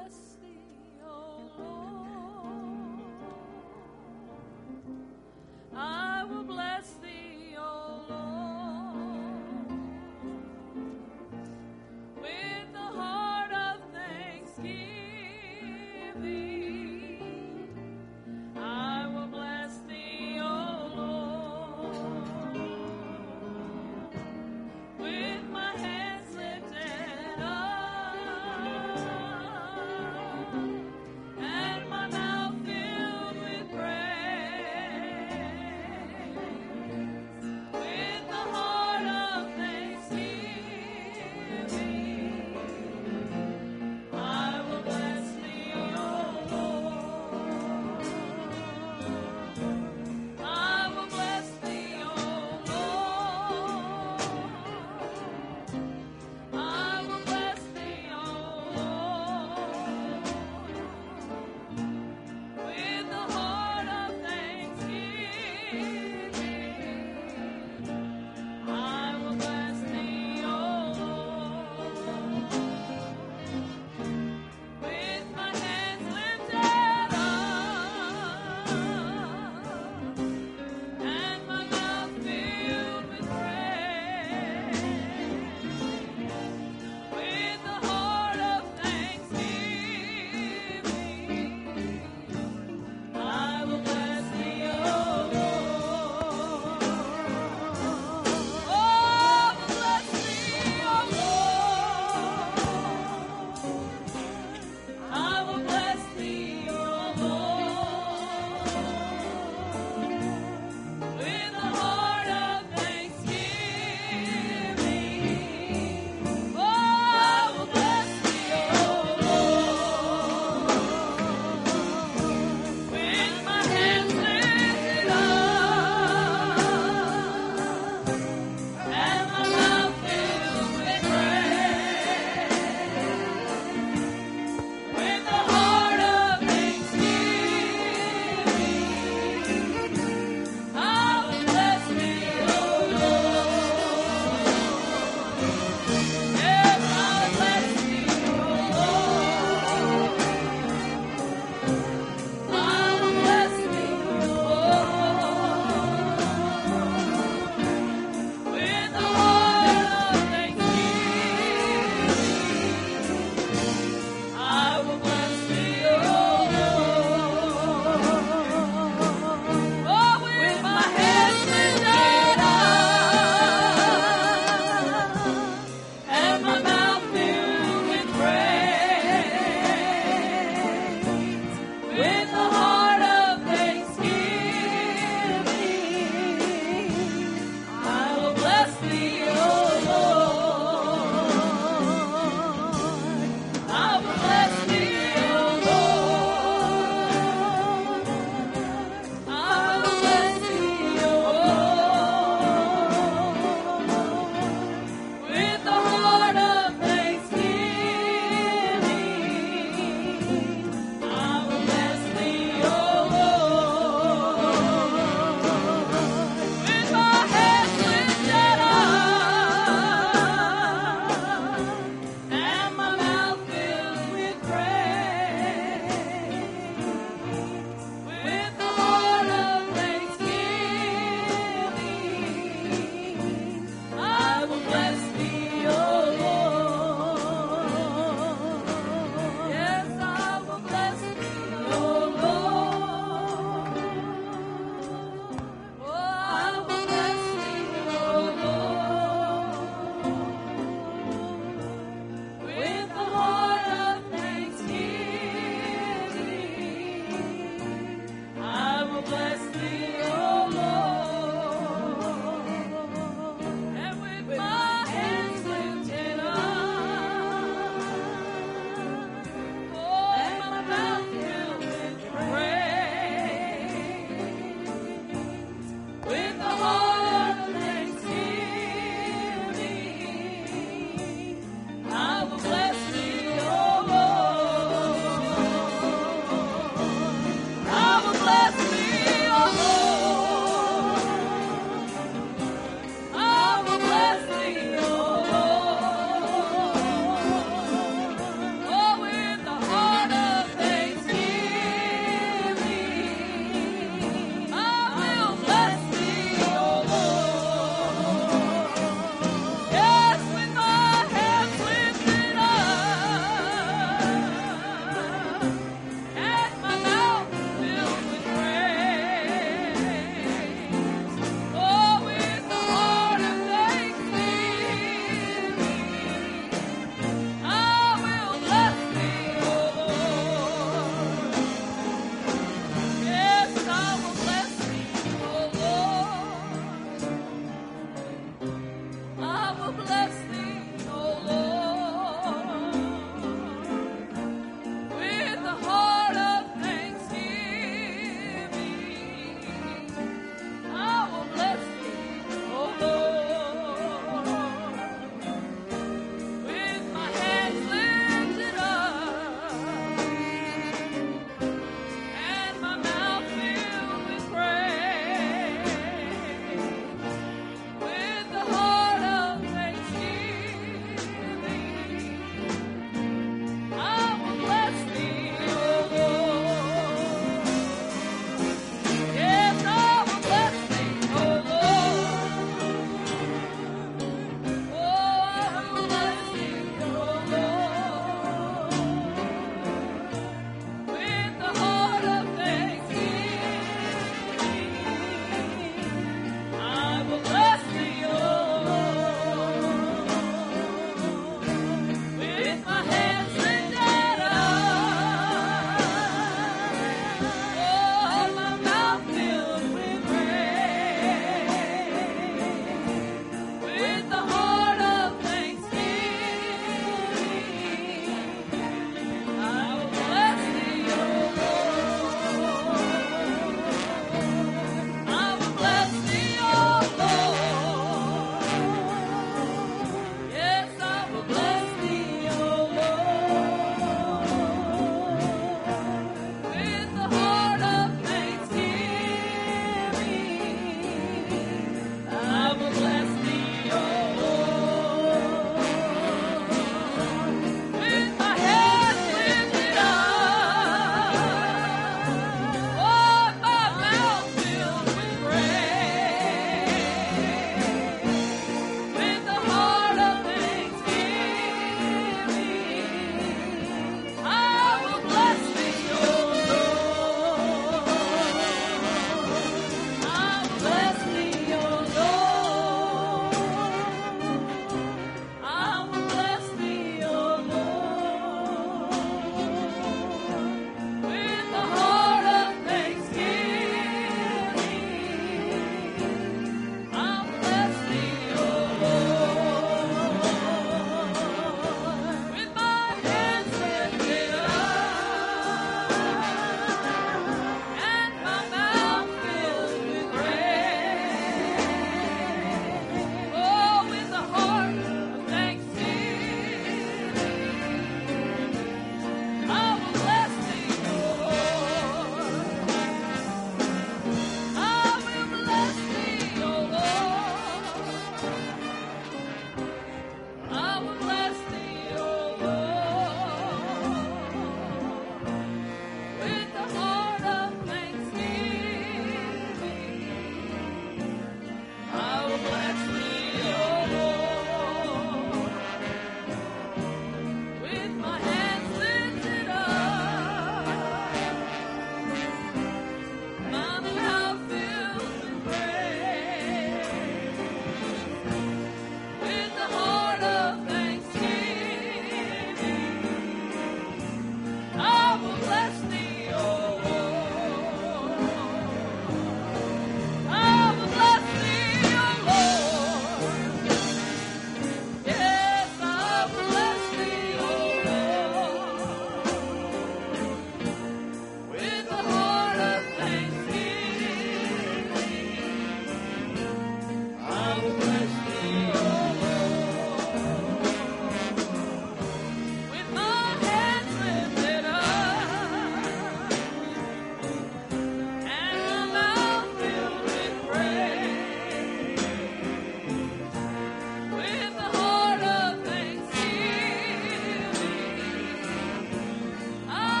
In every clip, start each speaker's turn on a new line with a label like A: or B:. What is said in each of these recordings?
A: bless thee, O Lord. I will bless thee, O Lord, with the heart of thanksgiving. I will bless thee, O Lord, with my hands lifted up.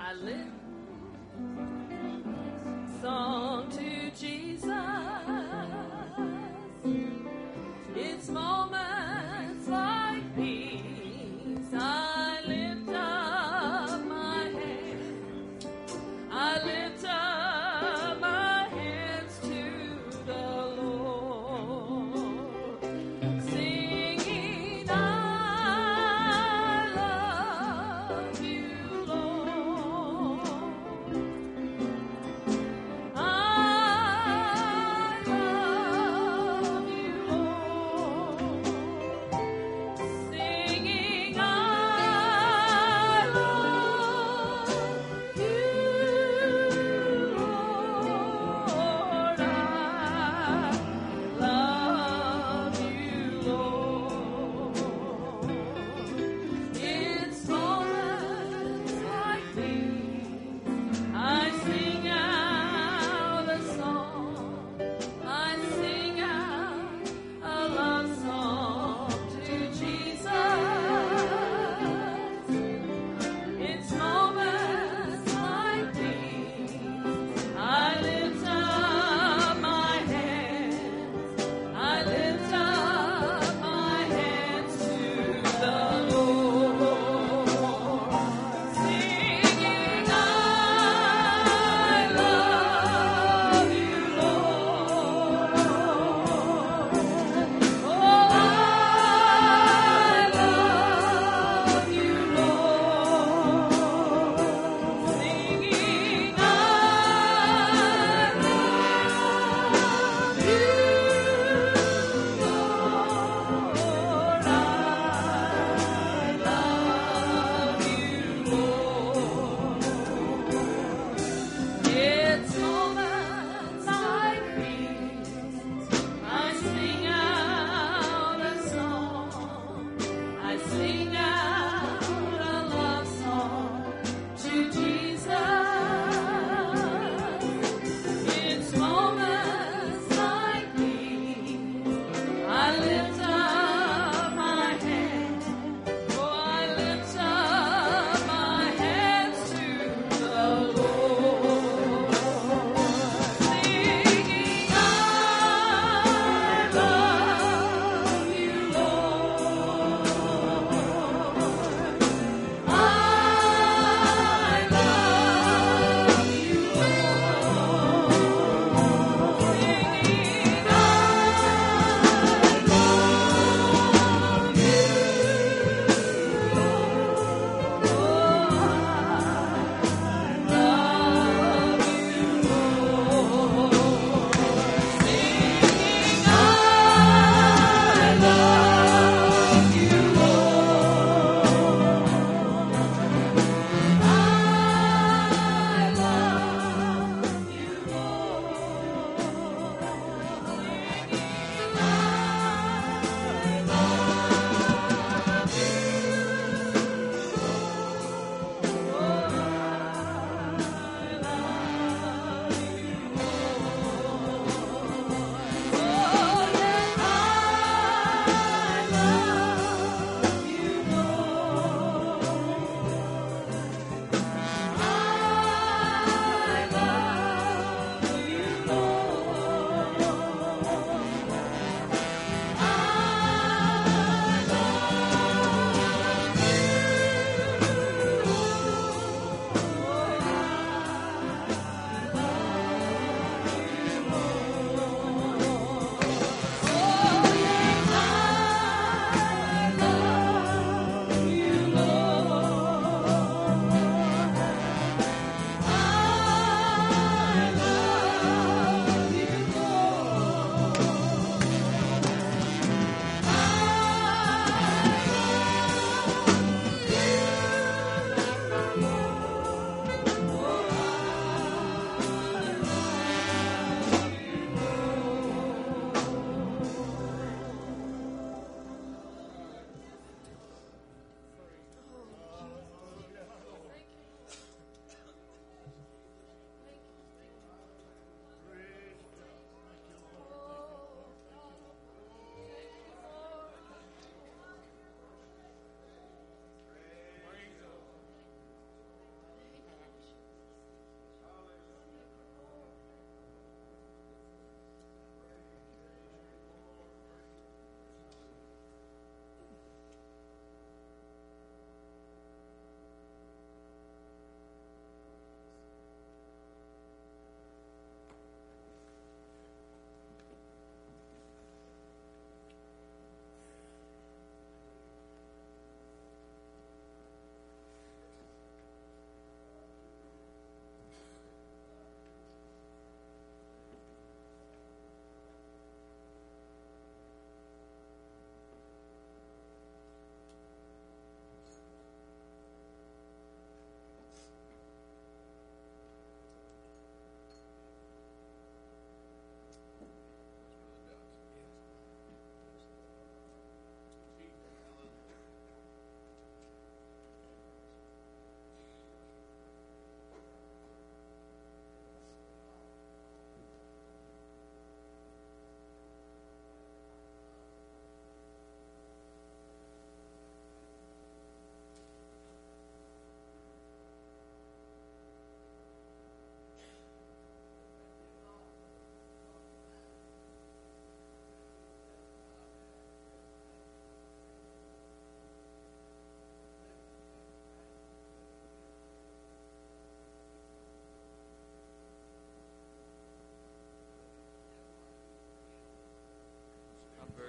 A: I live song to Jesus. It's moments like these I lift up my hands. I lift up my hands to the Lord, singing, I love you, Lord. I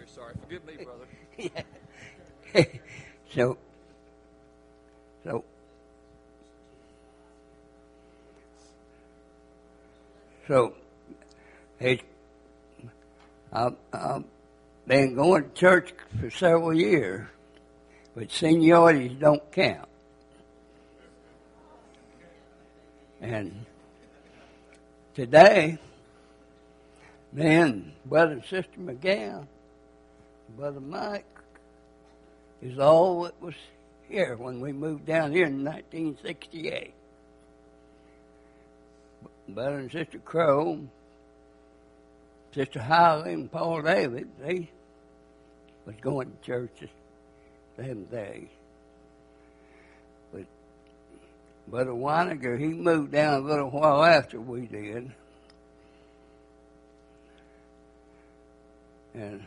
B: very sorry. Forgive me, brother.
C: Yeah. so it's, I've been going to church for several years, but seniorities don't count. And today, me and Brother and Sister McGowan, Brother Mike, is all that was here when we moved down here in 1968. Brother and Sister Crow, Sister Holly, and Paul David, they was going to church them days. But Brother Weiniger, he moved down a little while after we did. And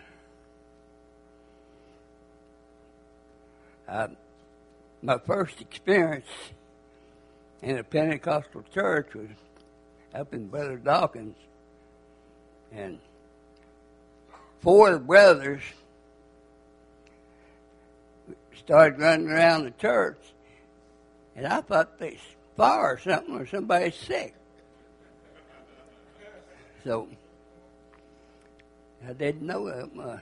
C: my first experience in a Pentecostal church was up in Brother Dawkins. And 4 of the brothers started running around the church, and I thought they fire or something, or somebody's sick. So I didn't know that much.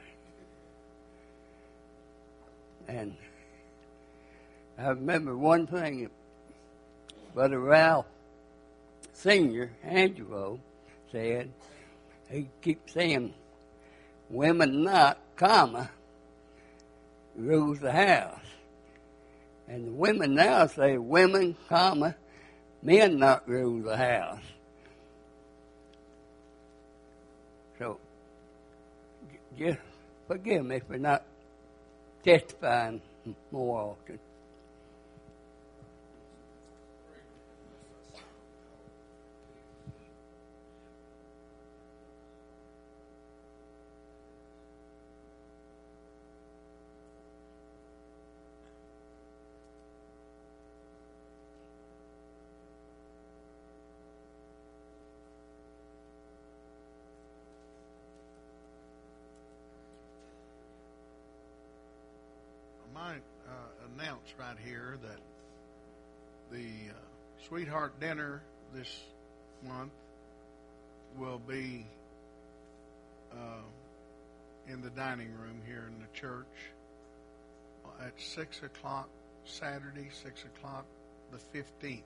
C: And I remember one thing that Brother Ralph Sr., Angelo, said. He keeps saying, women not, comma, rules the house. And the women now say, women, comma, men not rule the house. So, just forgive me for not testifying more often.
D: Announce right here that the Sweetheart Dinner this month will be in the dining room here in the church at 6 o'clock Saturday, 6 o'clock the 15th.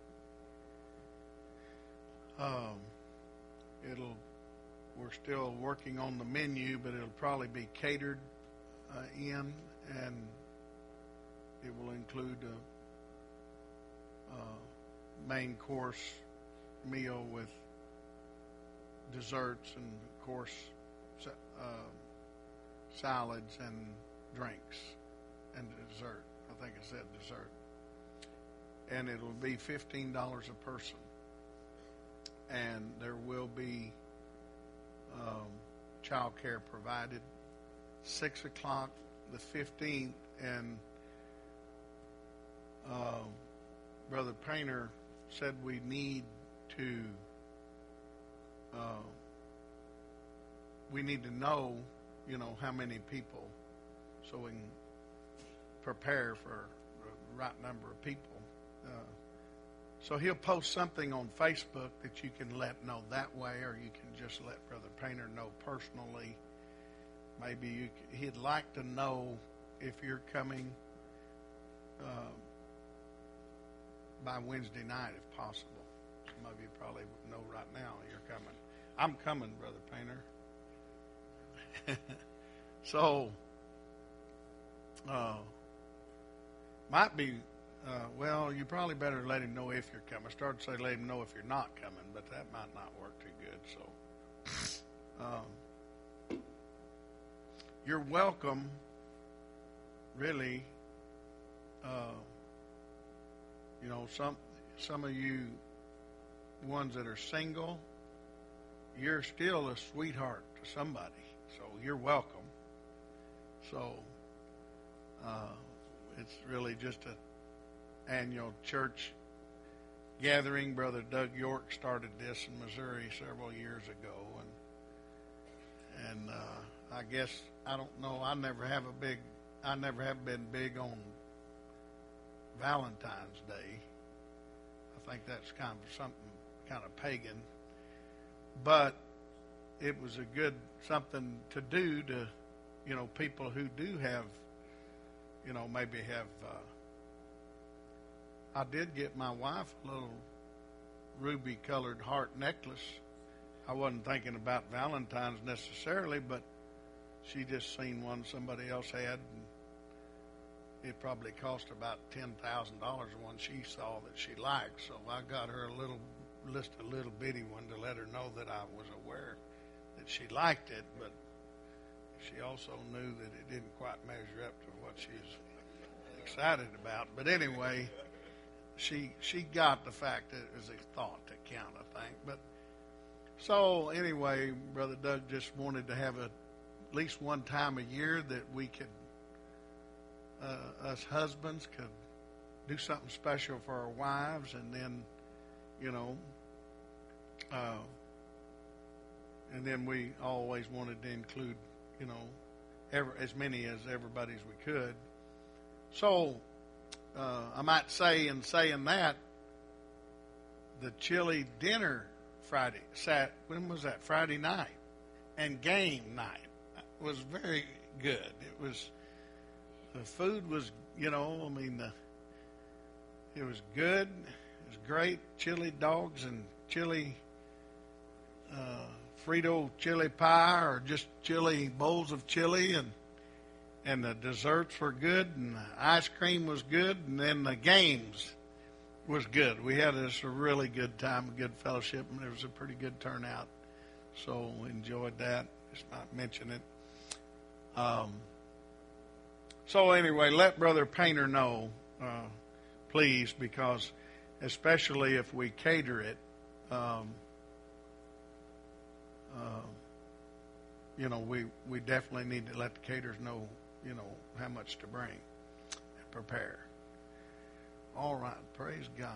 D: We're still working on the menu, but it'll probably be catered in, and it will include a main course meal with desserts and, of course, salads and drinks and dessert. I think I said dessert. And it'll be $15 a person. And there will be child care provided. 6 o'clock the 15th, and Brother Painter said we need to know, how many people, so we can prepare for the right number of people. So he'll post something on Facebook that you can let know that way, or you can just let Brother Painter know personally. Maybe he'd like to know if you're coming by Wednesday night, if possible. Some of you probably know right now you're coming. I'm coming, Brother Painter. So, might be, you probably better let him know if you're coming. I started to say let him know if you're not coming, but that might not work too good. So, you're welcome, really. Some of you ones that are single, you're still a sweetheart to somebody, so you're welcome. So it's really just an annual church gathering. Brother Doug York started this in Missouri several years ago, and I guess, I don't know, I never have been big on Valentine's Day. I think that's kind of something kind of pagan. But it was a good something to do to, people who do have, maybe have, I did get my wife a little ruby colored heart necklace. I wasn't thinking about Valentine's necessarily, but she just seen one somebody else had, and it probably cost about $10,000, the one she saw that she liked. So I got her a little bitty one to let her know that I was aware that she liked it, but she also knew that it didn't quite measure up to what she was excited about. But anyway, she got the fact that it was a thought that counted, I think. But so anyway, Brother Doug just wanted to have at least one time a year that we could, us husbands could do something special for our wives, and then, and then we always wanted to include, as many as everybody as we could. So I might say, in saying that, the chili dinner when was that? Friday night, and game night was very good. It was, the food was, it was good. It was great. Chili dogs and chili, Frito chili pie, or just chili, bowls of chili, and the desserts were good, and the ice cream was good, and then the games was good. We had a really good time, a good fellowship, and it was a pretty good turnout. So we enjoyed that. Just not mention it. So anyway, let Brother Painter know, please, because especially if we cater it, we definitely need to let the caterers know, how much to bring and prepare. All right, praise God.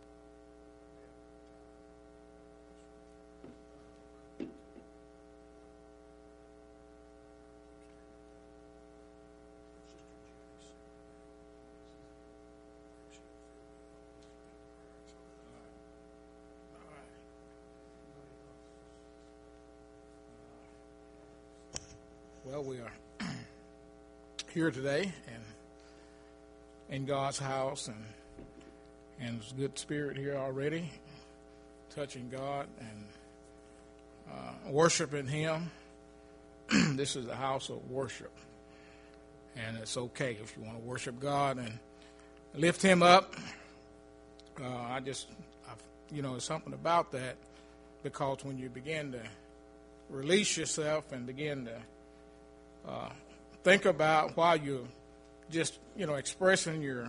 B: Well, we are here today and in God's house, and there's a good spirit here already, touching God and worshiping Him. This is the house of worship, and it's okay if you want to worship God and lift Him up. It's something about that, because when you begin to release yourself and begin to think about, while you're just, expressing your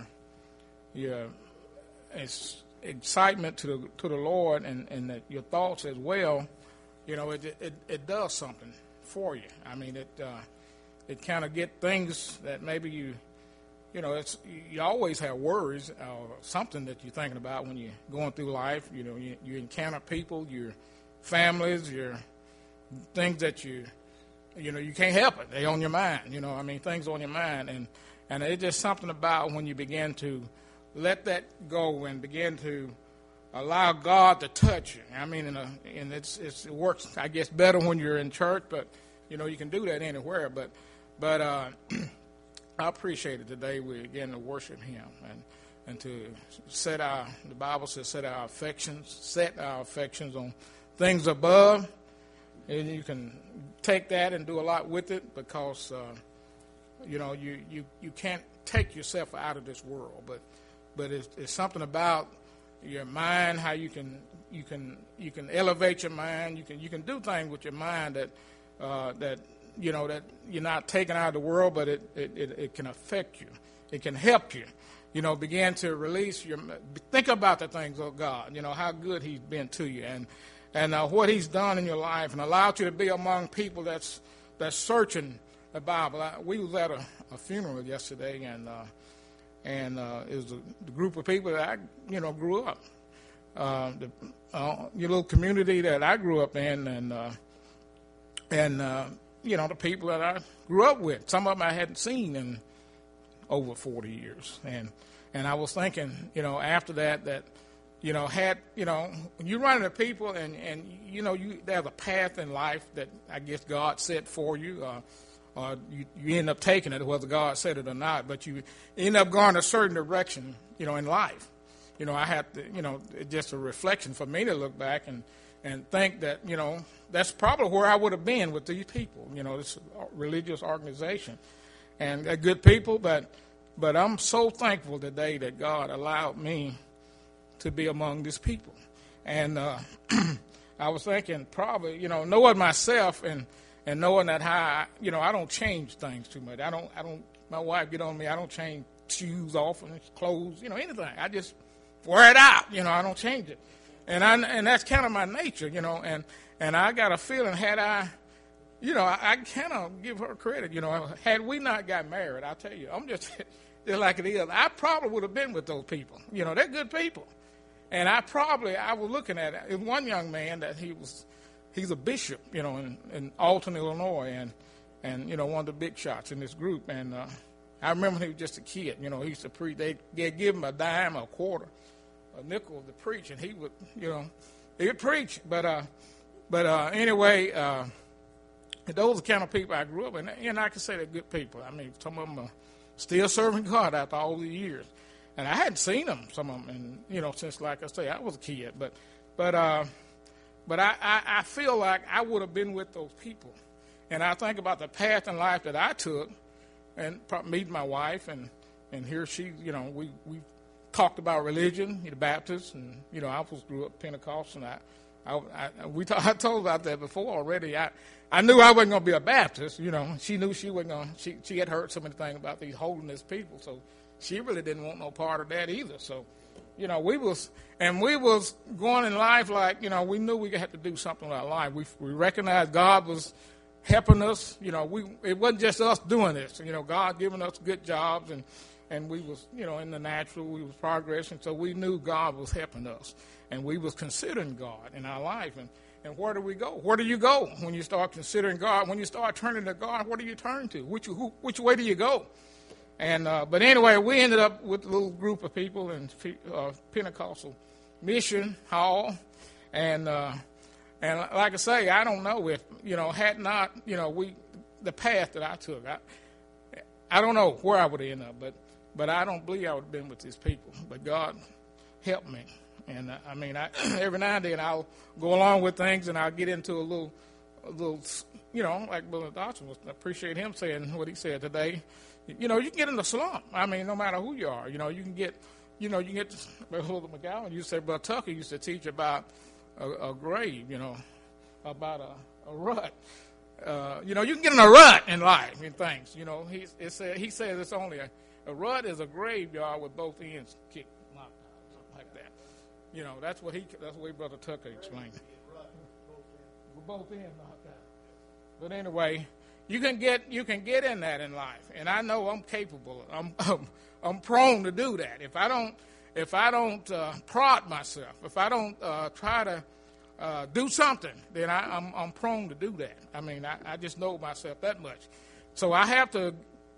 B: excitement to the Lord, and that your thoughts as well, it does something for you. I mean, it kind of get things that maybe you always have worries or something that you're thinking about when you're going through life. You encounter people, your families, your things that you can't help it. They on your mind. Things on your mind. And it's just something about when you begin to let that go and begin to allow God to touch you. And it works, I guess, better when you're in church, but, you can do that anywhere. But I appreciate it today. We begin to worship Him and to the Bible says, set our affections on things above. And you can take that and do a lot with it, because you can't take yourself out of this world. But it's something about your mind, how you can elevate your mind. You can do things with your mind that you're not taken out of the world, but it can affect you. It can help you. Begin to release think about the things of God. How good He's been to you, and what He's done in your life, and allowed you to be among people that's searching the Bible. We was at a funeral yesterday, and it was the group of people that I grew up. Your little community that I grew up in, and the people that I grew up with. Some of them I hadn't seen in over 40 years. And I was thinking, after that, when you run into people and there's a path in life that I guess God set for you, or you end up taking it, whether God said it or not, but you end up going a certain direction, in life. I have to, it's just a reflection for me to look back and think that, that's probably where I would have been with these people, this religious organization. And they're good people, but I'm so thankful today that God allowed me to be among these people. And I was thinking probably, knowing myself and knowing that how, I don't change things too much. I don't, my wife get on me, I don't change shoes off and clothes, anything. I just wear it out, I don't change it. And that's kind of my nature, and I got a feeling had I kind of give her credit, had we not got married, I'll tell you, I'm just like it is, I probably would have been with those people. They're good people. And I was looking at it. One young man that he's a bishop, in Alton, Illinois, and one of the big shots in this group. And I remember when he was just a kid, he used to preach. They'd give him a dime, a quarter, a nickel to preach, and he would, he would preach. But anyway, those are the kind of people I grew up with. And I can say they're good people. I mean, some of them are still serving God after all the years. And I hadn't seen them, some of them, and since, like I say, I was a kid. But I feel like I would have been with those people. And I think about the path in life that I took, and meet my wife, and here she, we talked about religion, the Baptist, and I grew up Pentecostal, and I told about that before already. I knew I wasn't going to be a Baptist. She knew she wasn't going. She had heard so many things about these holiness people, so she really didn't want no part of that either. So, we was going in life like, we knew we had to do something with our life. We recognized God was helping us. It wasn't just us doing this. God giving us good jobs, and we was, in the natural, we was progressing. So we knew God was helping us, and we was considering God in our life. And where do we go? Where do you go when you start considering God? When you start turning to God, where do you turn to? Which way do you go? And but anyway, we ended up with a little group of people in Pentecostal Mission Hall, and like I say, I don't know if had not the path that I took, I don't know where I would end up, but I don't believe I would have been with these people. But God helped me, and I mean, every now and then I'll go along with things, and I'll get into a little, like Brother Dodson was. I appreciate him saying what he said today. You can get in the slump. I mean, no matter who you are, you can get, Brother McGowan used to say, Brother Tucker used to teach about a grave, about a rut. You can get in a rut in life and things. He says it's only a rut is a graveyard with both ends kicked, knocked out, something like that. That's the way Brother Tucker explained it. With both ends knocked out. But anyway, you can get in that in life, and I know I'm capable. I'm prone to do that. If I don't prod myself, if I don't try to do something, then I'm prone to do that. I mean, I just know myself that much. So I have to,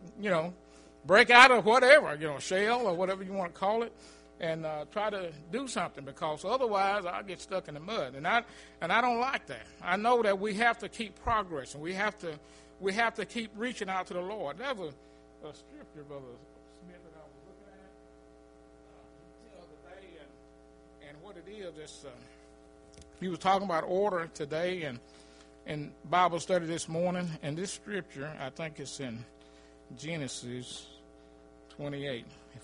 B: break out of whatever, shell or whatever you want to call it, and try to do something, because otherwise I'll get stuck in the mud. And I don't like that. I know that we have to keep progressing. We have to keep reaching out to the Lord. That was a scripture, Brother Smith, that I was looking at the other day, and what it is. He was talking about order today, and Bible study this morning, and this scripture, I think it's in Genesis 28.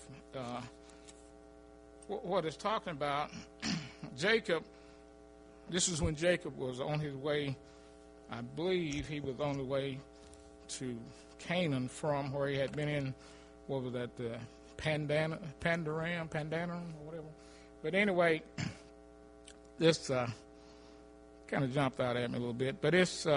B: What it's talking about, Jacob, this is when Jacob was on his way, I believe he was on the way to Canaan from where he had been in, what was that, the Pandaram, or whatever. But anyway, this kind of jumped out at me a little bit, but it's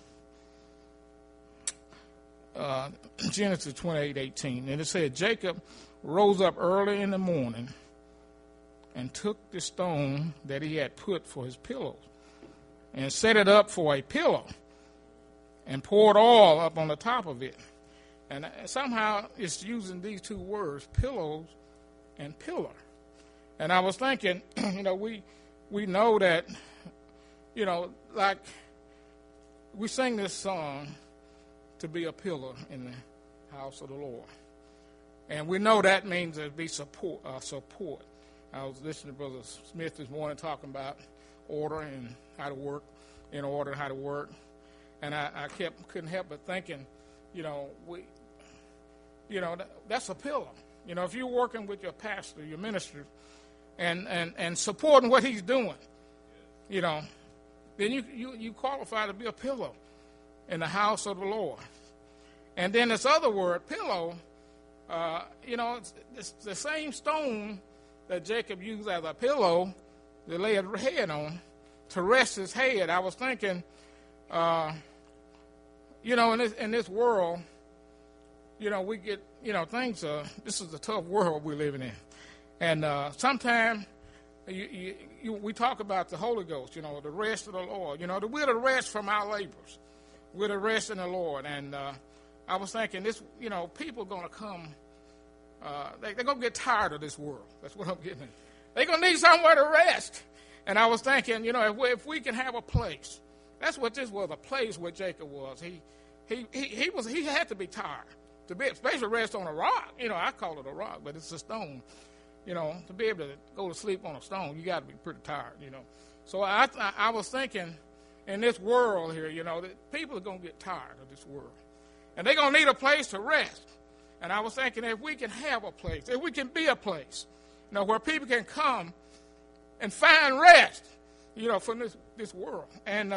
B: Genesis 28:18, and it said, Jacob rose up early in the morning and took the stone that he had put for his pillow and set it up for a pillow, and poured oil up on the top of it. And somehow it's using these two words, pillows and pillar. And I was thinking, we know that, like we sing this song to be a pillar in the house of the Lord. And we know that means to be support. I was listening to Brother Smith this morning talking about order and how to work in order, how to work. And I couldn't help but thinking, that's a pillar. If you're working with your pastor, your minister, and supporting what he's doing, then you qualify to be a pillow in the house of the Lord. And then this other word, pillow, it's the same stone that Jacob used as a pillow to lay his head on, to rest his head. I was thinking, in this world, we get, things this is a tough world we're living in. And sometimes we talk about the Holy Ghost, the rest of the Lord. We're to rest from our labors. We're to rest in the Lord. And I was thinking this, people are going to come, they're going to get tired of this world. That's what I'm getting at. They're going to need somewhere to rest. And I was thinking, if we can have a place, that's what this was, a place where Jacob was. He had to be tired. To be, especially rest on a rock. I call it a rock, but it's a stone. To be able to go to sleep on a stone, you got to be pretty tired, So I was thinking, in this world here, that people are going to get tired of this world. And they're going to need a place to rest. And I was thinking, if we can have a place, if we can be a place, where people can come and find rest, from this world. And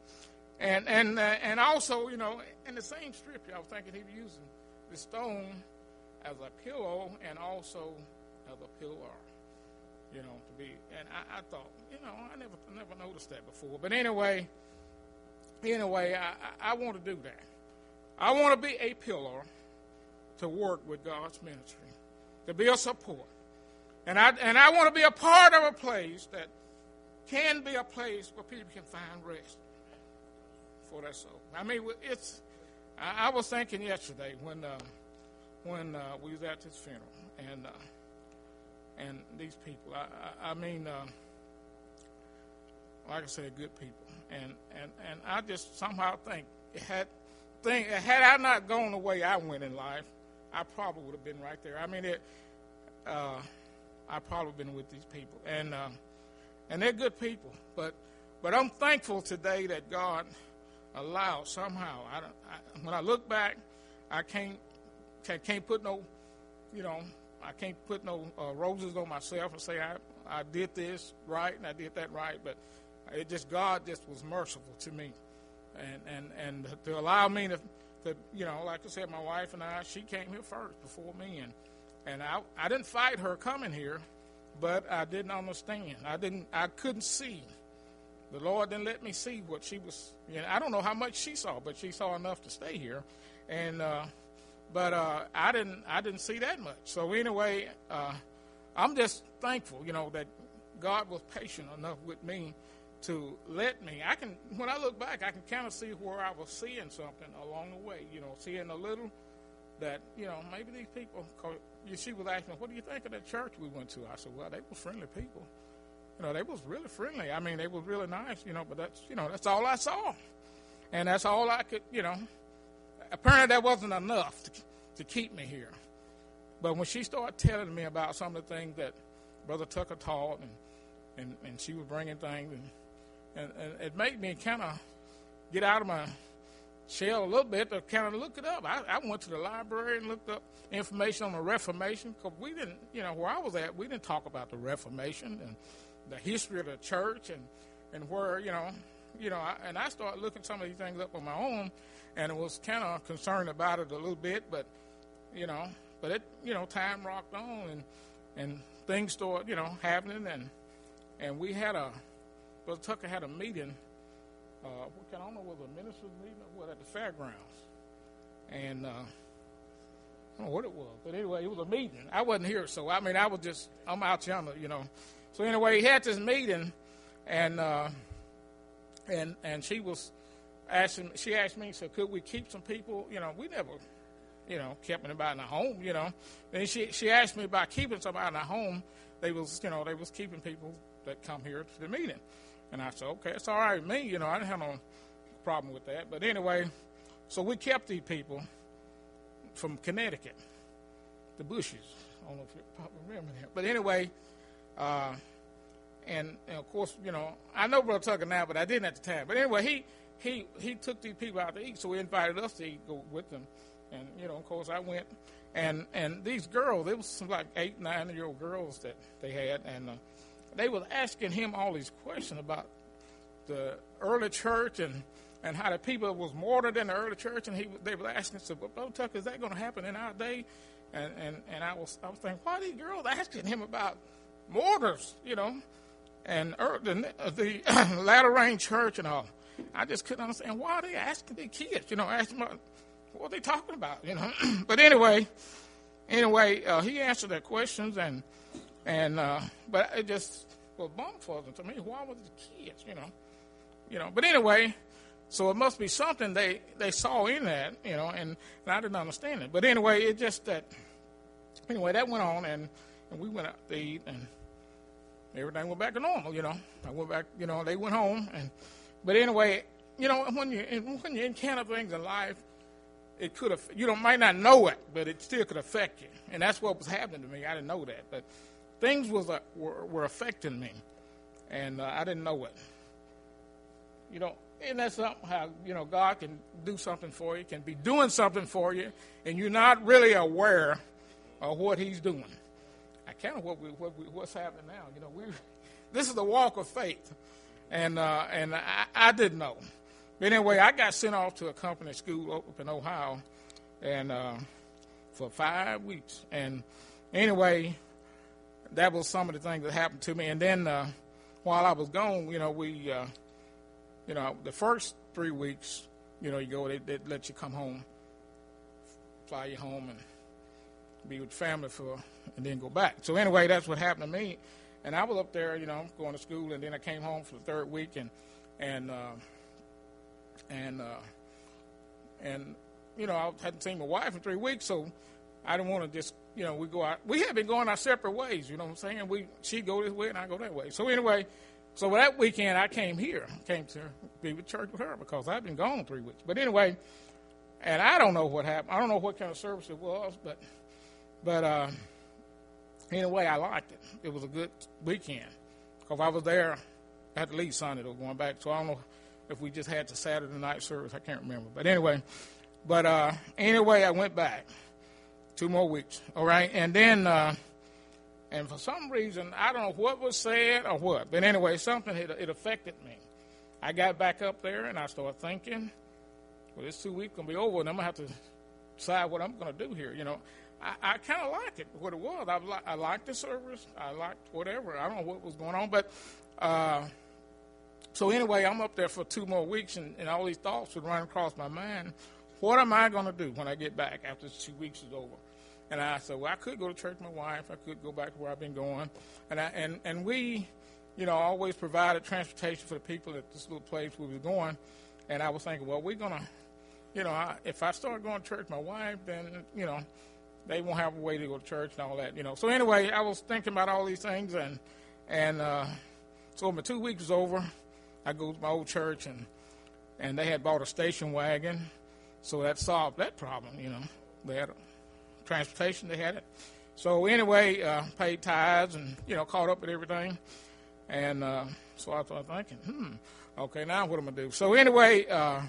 B: also, in the same scripture, I was thinking he was using the stone as a pillow and also as a pillar, to be. And I thought, I never noticed that before. But anyway, I want to do that. I want to be a pillar to work with God's ministry, to be a support. And I want to be a part of a place that can be a place where people can find rest for their soul. I mean, I was thinking yesterday when we was at this funeral and these people. I mean, like I said, good people. And I just somehow think had I not gone the way I went in life, I probably would have been right there. I mean, I probably been with these people, and they're good people. But I'm thankful today that God allowed somehow. When I look back, I can't put no, I can't put no roses on myself and say I did this right and I did that right. But God just was merciful to me, and to allow me to like I said, my wife and she came here first before me, and I didn't fight her coming here, but I didn't understand. I couldn't see. The Lord didn't let me see what she was. I don't know how much she saw, but she saw enough to stay here, and but I didn't see that much. So anyway, I'm just thankful, that God was patient enough with me to let me. When I look back, I can kind of see where I was seeing something along the way. Seeing a little that maybe these people. She was asking me, "What do you think of that church we went to?" I said, "Well, they were friendly people. They was really friendly. I mean, they was really nice. But that's all I saw, and that's all I could. Apparently, that wasn't enough to keep me here. But when she started telling me about some of the things that Brother Tucker taught, and she was bringing things, and it made me kind of get out of my shell a little bit to kind of look it up. I went to the library and looked up information on the Reformation, because we didn't, where I was at, we didn't talk about the Reformation and the history of the church and where, and I started looking some of these things up on my own, and it was kind of concerned about it a little bit, but it, time rocked on, and things started, happening, and we had Brother Tucker had a meeting, I don't know, was it a minister's meeting or what, at the fairgrounds, and I don't know what it was, but anyway, it was a meeting. I wasn't here, so I'm out yonder, So anyway, he had this meeting, and she was she asked me, so could we keep some people? We never, kept anybody in the home, Then she asked me about keeping somebody in the home. They was keeping people that come here to the meeting. And I said, okay, it's all right with me. I didn't have no problem with that. But anyway, so we kept these people from Connecticut, the Bushes. I don't know if you probably remember that. But anyway, and of course, I know Brother Tucker now, but I didn't at the time. But anyway, he took these people out to eat, so he invited us to eat, go with them. And, of course, I went. And these girls, there was some like 8, 9-year-old girls that they had, and they was asking him all these questions about the early church and how the people was martyred in the early church, and they were asking, so, Brother Tucker, is that going to happen in our day? And I was thinking, why are these girls asking him about martyrs, and the Latter Rain Church and all? I just couldn't understand why they asking the kids, asking about what they talking about, But anyway, he answered their questions, but it just was bumfuzzling to me. Why was the kids, But anyway, so it must be something they saw in that, and I didn't understand it. But anyway, it just that. Anyway, that went on, and we went out to eat, and everything went back to normal, I went back, they went home, but anyway, when you encounter things in life, it could have, might not know it, but it still could affect you, and that's what was happening to me. I didn't know that, but things were affecting me, and I didn't know it. And that's something how God can do something for you, can be doing something for you, and you're not really aware of what He's doing. I kind of what's happening now. This is the walk of faith, and I didn't know. But anyway, I got sent off to a company school up in Ohio, and for 5 weeks. And anyway, that was some of the things that happened to me. And then while I was gone, we, the first 3 weeks, you go, they let you come home, fly you home, and be with family and then go back. So anyway, that's what happened to me. And I was up there, going to school, and then I came home for the 3rd week, and I hadn't seen my wife in 3 weeks, so I didn't want to just, we go out. We had been going our separate ways, you know what I'm saying? She'd go this way and I go that way. So anyway, that weekend I came to be with church with her because I'd been gone 3 weeks. But anyway, and I don't know what happened. I don't know what kind of service it was, but anyway, I liked it. It was a good weekend because I was there. I had to leave Sunday to going back, so I don't know if we just had the Saturday night service. I can't remember. But anyway, I went back 2 more weeks. All right, and then and for some reason I don't know what was said or what, but anyway, something it affected me. I got back up there and I started thinking, well, this 2 weeks gonna be over, and I'm gonna have to decide what I'm gonna do here. I kind of liked it, what it was. I liked the service. I liked whatever. I don't know what was going on, but. So anyway, I'm up there for 2 more weeks, and all these thoughts would run across my mind. What am I going to do when I get back after 2 weeks is over? And I said, well, I could go to church with my wife. I could go back to where I've been going. And we, always provided transportation for the people at this little place we were going. And I was thinking, well, we're going to, if I start going to church with my wife, then, they won't have a way to go to church and all that, So anyway, I was thinking about all these things, and so my 2 weeks was over. I go to my old church, and they had bought a station wagon, so that solved that problem, They had transportation, they had it. So anyway, paid tithes and, caught up with everything. And so I started thinking, okay, now what am I going to do? So anyway,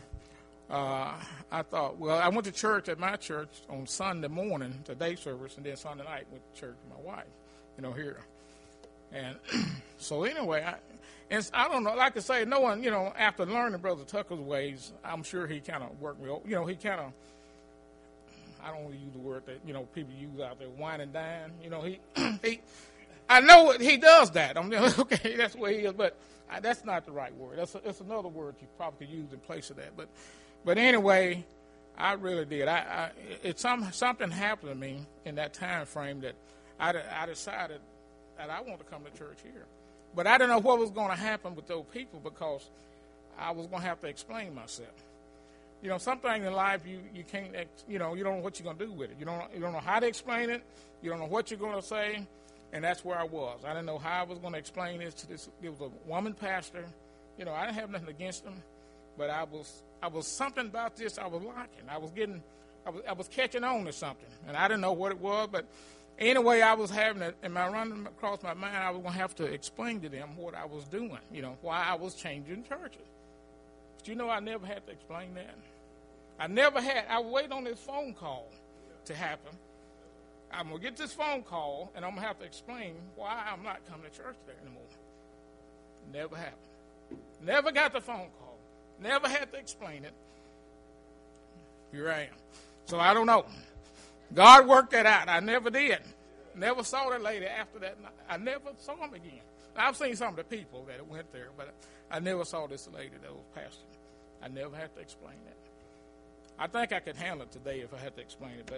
B: I thought, well, I went to church at my church on Sunday morning, the day service, and then Sunday night went to church with my wife, here. And so anyway, I don't know, like I say, no one, after learning Brother Tucker's ways, I'm sure he kind of worked me over. He kind of, I don't want to use the word that, people use out there, wine and dine. He I know he does that. I'm okay, that's the way he is, but that's not the right word. That's another word you probably could use in place of that. But anyway, I really did. Something happened to me in that time frame that I decided that I want to come to church here. But I didn't know what was going to happen with those people because I was going to have to explain myself. You know, some things in life you can't, you don't know what you're going to do with it. You don't know how to explain it. You don't know what you're going to say. And that's where I was. I didn't know how I was going to explain this to this. It was a woman pastor. You know, I didn't have nothing against them, but I was something about this I was liking. I was catching on to something, and I didn't know what it was. But anyway, I was having it, and running across my mind, I was going to have to explain to them what I was doing. You know, why I was changing churches. But you know, I never had to explain that. I was waiting on this phone call to happen. I'm going to get this phone call, and I'm going to have to explain why I'm not coming to church there anymore. Never happened. Never got the phone call. Never had to explain it. Here I am. So I don't know. God worked that out. I never did. Never saw that lady after that night. I never saw him again. I've seen some of the people that went there, but I never saw this lady that was pastoring. I never had to explain that. I think I could handle it today if I had to explain it,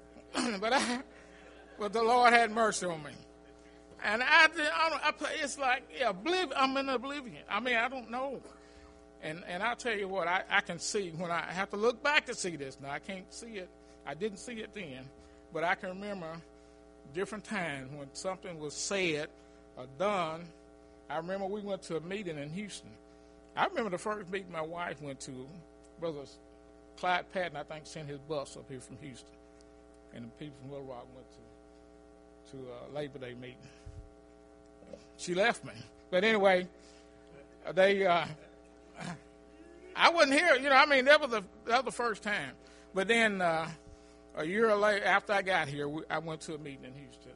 B: but the Lord had mercy on me. And it's like I'm in oblivion. I mean, I don't know. And I'll tell you what, I can see when I have to look back to see this. Now, I can't see it. I didn't see it then. But I can remember different times when something was said or done. I remember we went to a meeting in Houston. I remember the first meeting my wife went to. Brother Clyde Patton, I think, sent his bus up here from Houston. And the people from Little Rock went to Labor Day meeting. She left me. But anyway, I wasn't here. You know, I mean, that was the first time. But then a year later, after I got here, I went to a meeting in Houston.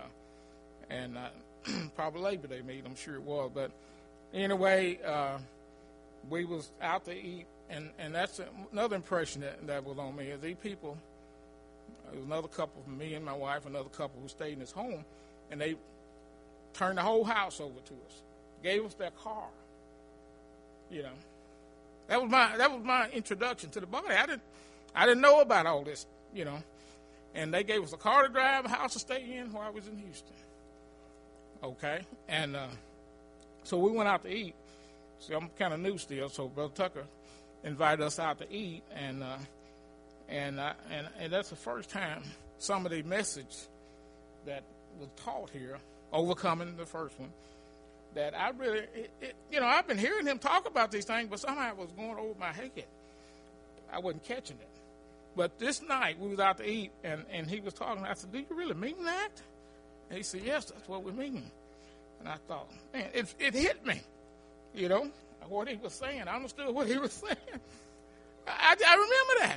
B: And probably Labor Day meeting, I'm sure it was. But anyway, we was out to eat. And that's another impression that was on me. Is these people, there was another couple, me and my wife, another couple who stayed in this home, and they turned the whole house over to us, gave us their car. You know, that was my introduction to the body. I didn't know about all this, you know, and they gave us a car to drive, a house to stay in while I was in Houston. Okay, and so we went out to eat. So I'm kind of new still, so Brother Tucker invited us out to eat, and that's the first time some of the message that was taught here, overcoming the first one, that I really, I've been hearing him talk about these things, but somehow it was going over my head. I wasn't catching it. But this night, we was out to eat, and he was talking. I said, "Do you really mean that?" And he said, "Yes, that's what we mean." And I thought, man, it hit me, you know, what he was saying. I understood what he was saying. I remember that.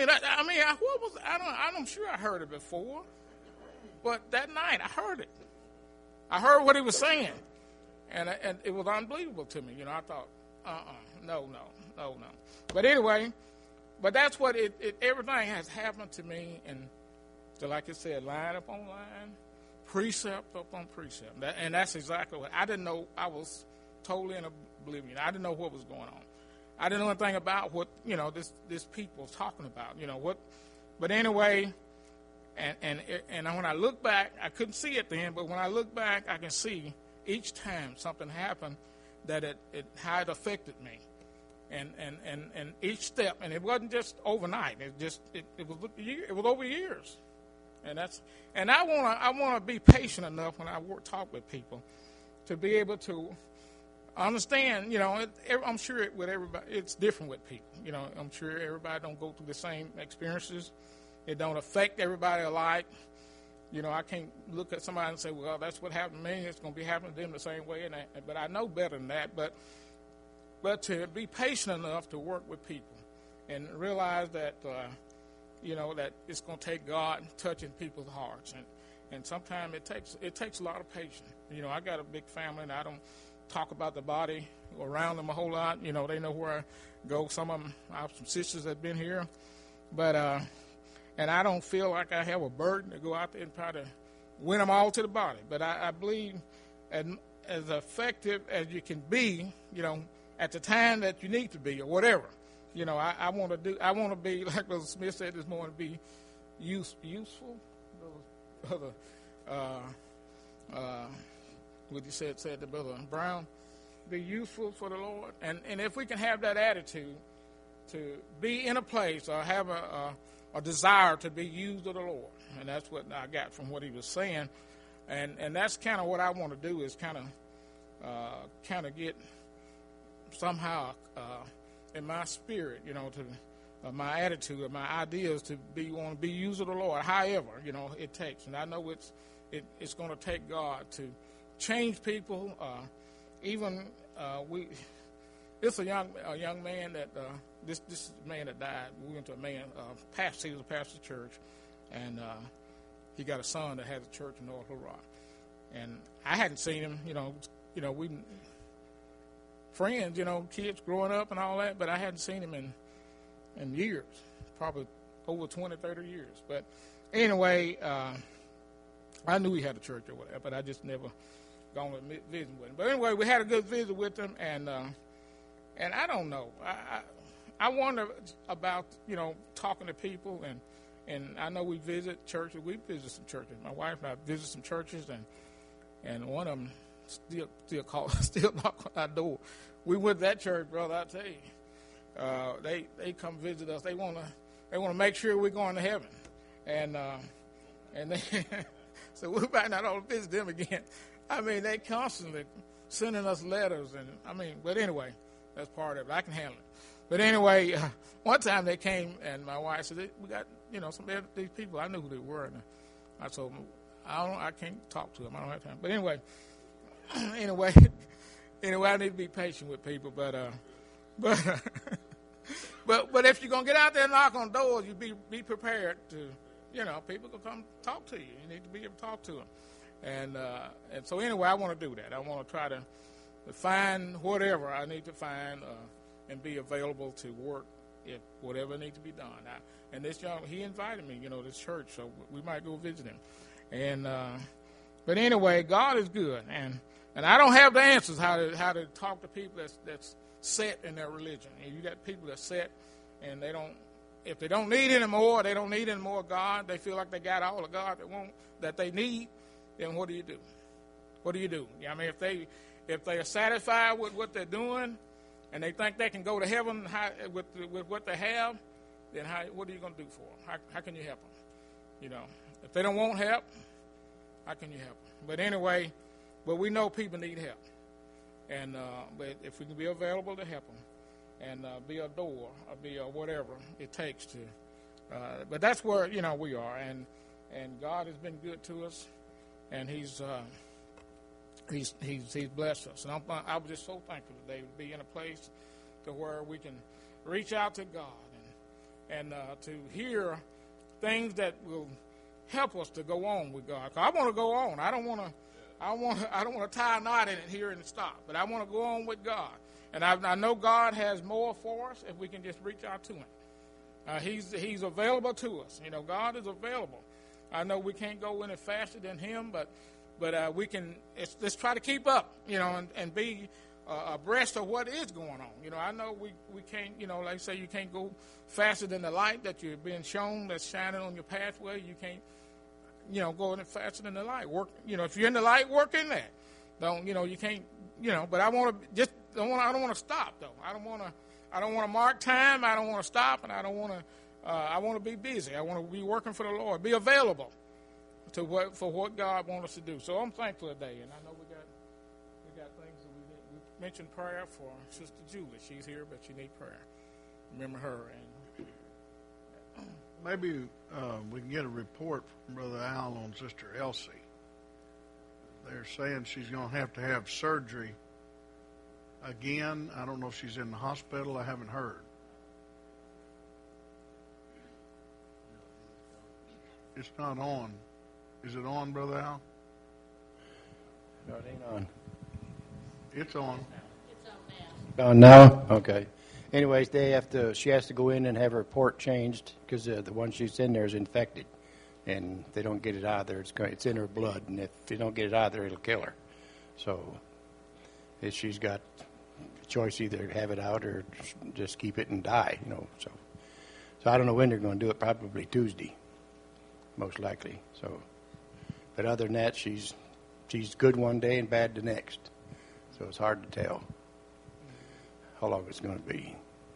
B: I'm sure I heard it before, but that night I heard it. I heard what he was saying, and it was unbelievable to me. You know, I thought, no. But anyway, but that's what everything has happened to me, and so like I said, line upon line, precept upon precept, and that's exactly what I didn't know. I was totally in oblivion. I didn't know what was going on. I didn't know anything about what, this people was talking about, what. But anyway, and when I look back, I couldn't see it then, but when I look back, I can see each time something happened that how it affected me, and each step, and it wasn't just overnight. It was over years, and I want to be patient enough when I talk with people to be able to understand, I'm sure with everybody, it's different with people. I'm sure everybody don't go through the same experiences. It don't affect everybody alike. I can't look at somebody and say, well, that's what happened to me. It's going to be happening to them the same way. But I know better than that. But to be patient enough to work with people and realize that, that it's going to take God touching people's hearts. And sometimes it takes a lot of patience. I got a big family, and I don't talk about the body around them a whole lot. They know where I go. Some of them, I have some sisters that have been here. But, and I don't feel like I have a burden to go out there and try to win them all to the body. But I believe as effective as you can be, at the time that you need to be or whatever. I want to be, like Brother Smith said this morning, be useful. What you said to Brother Brown. be useful for the Lord. And if we can have that attitude to be in a place or have a desire to be used of the Lord, and that's what I got from what he was saying, and that's kind of what I want to do is kind of get somehow in my spirit, to my attitude, or my ideas to want to be used of the Lord. However, it takes, and I know it's going to take God to change people. It's a young man that this man that died. We went to a man pastor. He was a pastor of church, and he got a son that has a church in North Little Rock. And I hadn't seen him. We friends, kids growing up and all that, but I hadn't seen him in years, probably over 20, 30 years. But anyway, I knew he had a church or whatever, but I just never gone to visit with him. But anyway, we had a good visit with him, and I don't know. I wonder about, talking to people, and I know we visit churches. We visit some churches. My wife and I visit some churches, and one of them still knock on our door. We went to that church, brother. I tell you, they come visit us. They want to make sure we're going to heaven, and they so we might not all visit them again. I mean, they constantly sending us letters, but anyway, that's part of it. I can handle it. But anyway, one time they came, and my wife said, "We got, some of these people." I knew who they were, and I told them, I can't talk to them. I don't have time. But anyway, I need to be patient with people. But if you're gonna get out there and knock on doors, you be prepared to, people will come talk to you. You need to be able to talk to them. And so anyway, I want to do that. I want to try to find whatever I need to find and be available to work if whatever needs to be done. And this he invited me, this church, so we might go visit him. And but anyway, God is good, and I don't have the answers how to talk to people that's set in their religion. And you got people that's set, and if they don't need any more God, they feel like they got all the God that they need. Then what do you do? What do you do? I mean, if they are satisfied with what they're doing, and they think they can go to heaven with what they have, then what are you going to do for them? How can you help them? If they don't want help, how can you help them? But anyway, we know people need help, and but if we can be available to help them, and be a door, or be whatever it takes to. But that's where we are, and God has been good to us. And he's blessed us, and I was just so thankful today to be in a place to where we can reach out to God and to hear things that will help us to go on with God. 'Cause I want to go on. I don't want to tie a knot in it here and stop. But I want to go on with God, and I know God has more for us if we can just reach out to Him. He's available to us. God is available. I know we can't go any faster than Him, but we can. Let's try to keep up, and be abreast of what is going on. I know we can't, like I say, you can't go faster than the light that you're being shown that's shining on your pathway. You can't, go any faster than the light. Work, if you're in the light, work in that. Don't, you can't, But I want to I don't want to stop though. I don't want to mark time. I don't want to stop, and I don't want to. I want to be busy. I want to be working for the Lord. Be available for what God wants us to do. So I'm thankful today, and I know we got things that we mentioned prayer for Sister Julie. She's here, but she needs prayer. Remember her. And
D: maybe we can get a report from Brother Al on Sister Elsie. They're saying she's going to have surgery again. I don't know if she's in the hospital. I haven't heard. It's not on. Is it on, Brother Al?
E: No, it ain't on.
D: It's on.
A: It's on now.
E: On now? Okay. Anyways, she has to go in and have her report changed because the one she's in there is infected, and if they don't get it out of there, it's in her blood, and if they don't get it out of there, it'll kill her. So she's got a choice: either have it out or just keep it and die. So I don't know when they're going to do it. Probably Tuesday, most likely. So, but other than that, she's good one day and bad the next. So it's hard to tell. how long it's going to be.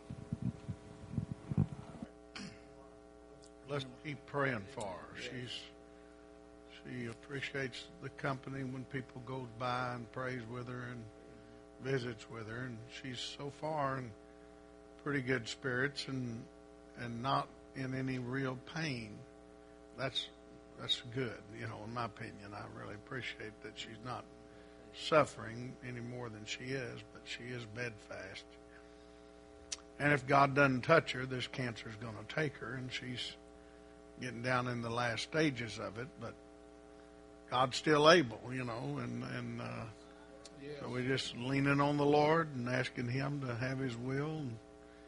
D: Let's keep praying for her. She appreciates the company when people goes by and prays with her and visits with her, and she's so far in pretty good spirits and not in any real pain. That's good, in my opinion. I really appreciate that she's not suffering any more than she is, but she is bedfast. And if God doesn't touch her, this cancer is going to take her, and she's getting down in the last stages of it, but God's still able, and so we're just leaning on the Lord and asking Him to have His will. And,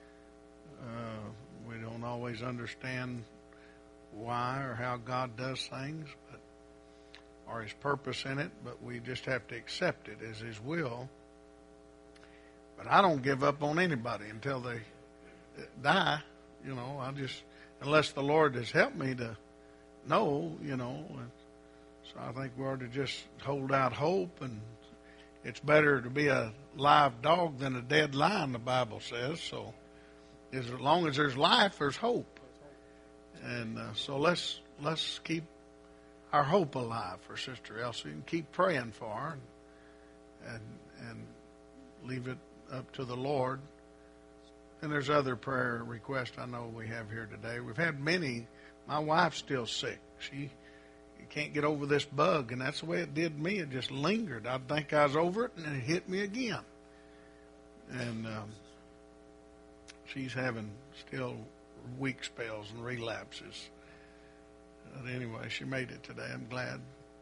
D: we don't always understand why or how God does things, or His purpose in it, but we just have to accept it as His will. But I don't give up on anybody until they die. I just, unless the Lord has helped me to know, So I think we ought to just hold out hope, and it's better to be a live dog than a dead lion, the Bible says. So as long as there's life, there's hope. And so let's keep our hope alive for Sister Elsie and keep praying for her and leave it up to the Lord. And there's other prayer requests I know we have here today. We've had many. My wife's still sick. She can't get over this bug, and that's the way it did me. It just lingered. I'd think I was over it, and it hit me again. And she's having still weak spells and relapses. But anyway, she made it today. I'm glad.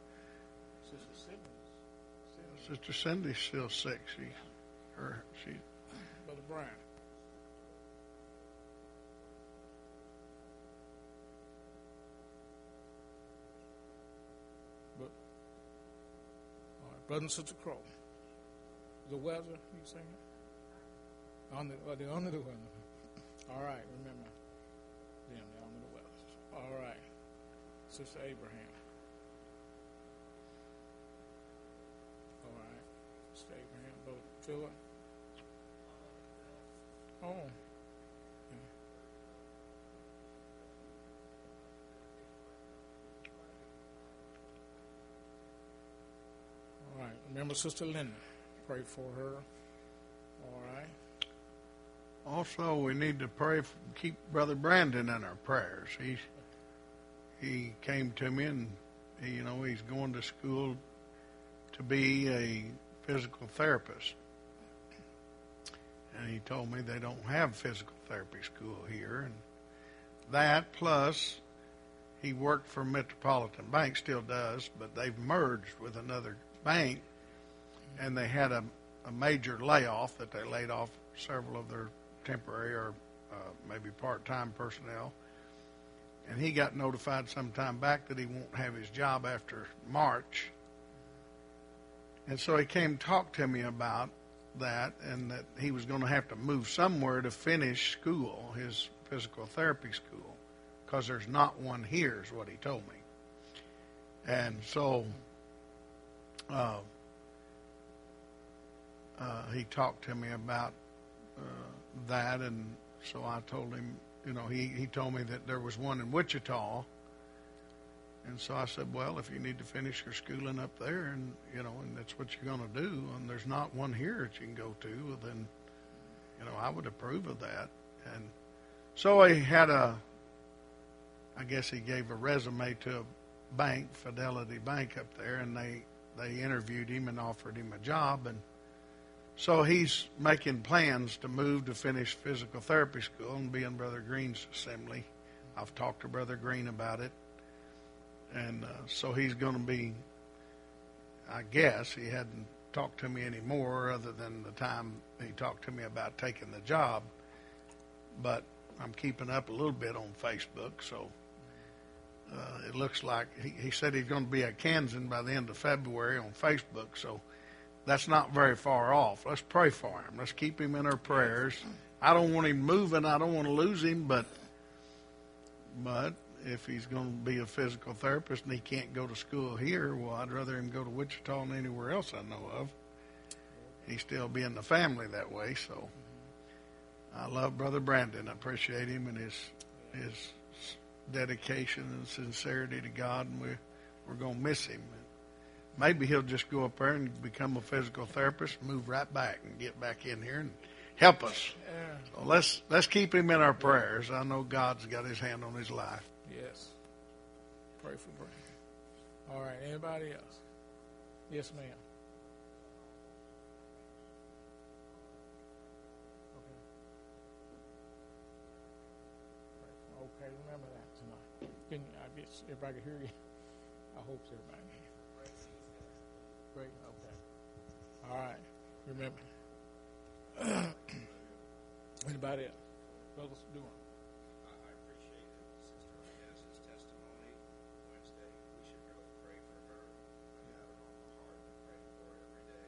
D: Sister Cindy's still sick. She.
B: Brother Brian. Brother and Sister Crow. The weather, you singing? Under the weather. All right, remember. Them, they're under the weather. All right. Sister Abraham. All right. Sister Abraham. Brother Philip. Oh. All right. Remember Sister Linda. Pray for her. All right.
D: Also, we need to pray, keep Brother Brandon in our prayers. He came to me, and he's going to school to be a physical therapist. And he told me they don't have physical therapy school here. And that, plus he worked for Metropolitan Bank, still does, but they've merged with another bank, and they had a major layoff that they laid off several of their temporary or maybe part-time personnel. And he got notified some time back that he won't have his job after March. And so he came talk to me about that, and that he was going to have to move somewhere to finish school, his physical therapy school, because there's not one here, is what he told me. And so he talked to me about that, and so I told him, he told me that there was one in Wichita, and so I said, well, if you need to finish your schooling up there, and and that's what you're going to do, and there's not one here that you can go to, well, then, I would approve of that. And so he had I guess he gave a resume to a bank, Fidelity Bank up there, and they interviewed him and offered him a job, and so he's making plans to move to finish physical therapy school and be in Brother Green's assembly. I've talked to Brother Green about it. And so he's going to be, I guess, he hadn't talked to me anymore other than the time he talked to me about taking the job. But I'm keeping up a little bit on Facebook, so it looks like he said he's going to be at Kansan by the end of February on Facebook, so that's not very far off. Let's pray for him. Let's keep him in our prayers. I don't want him moving. I don't want to lose him, but if he's going to be a physical therapist and he can't go to school here, well, I'd rather him go to Wichita than anywhere else I know of. He's still be in the family that way, so I love Brother Brandon. I appreciate him and his dedication and sincerity to God, and we're going to miss him. Maybe he'll just go up there and become a physical therapist, and move right back and get back in here and help us. So let's keep him in our prayers. I know God's got his hand on his life.
B: Yes. Pray for Brandon. All right. Anybody else? Yes, ma'am. Okay, remember that tonight. I guess everybody can hear you. I hope everybody can hear. Great. Okay. All right. Remember. Anybody else? Brother Stewart.
F: I appreciate Sister Inez's testimony Wednesday. We should really pray for her. I got her on my heart and pray for her every day.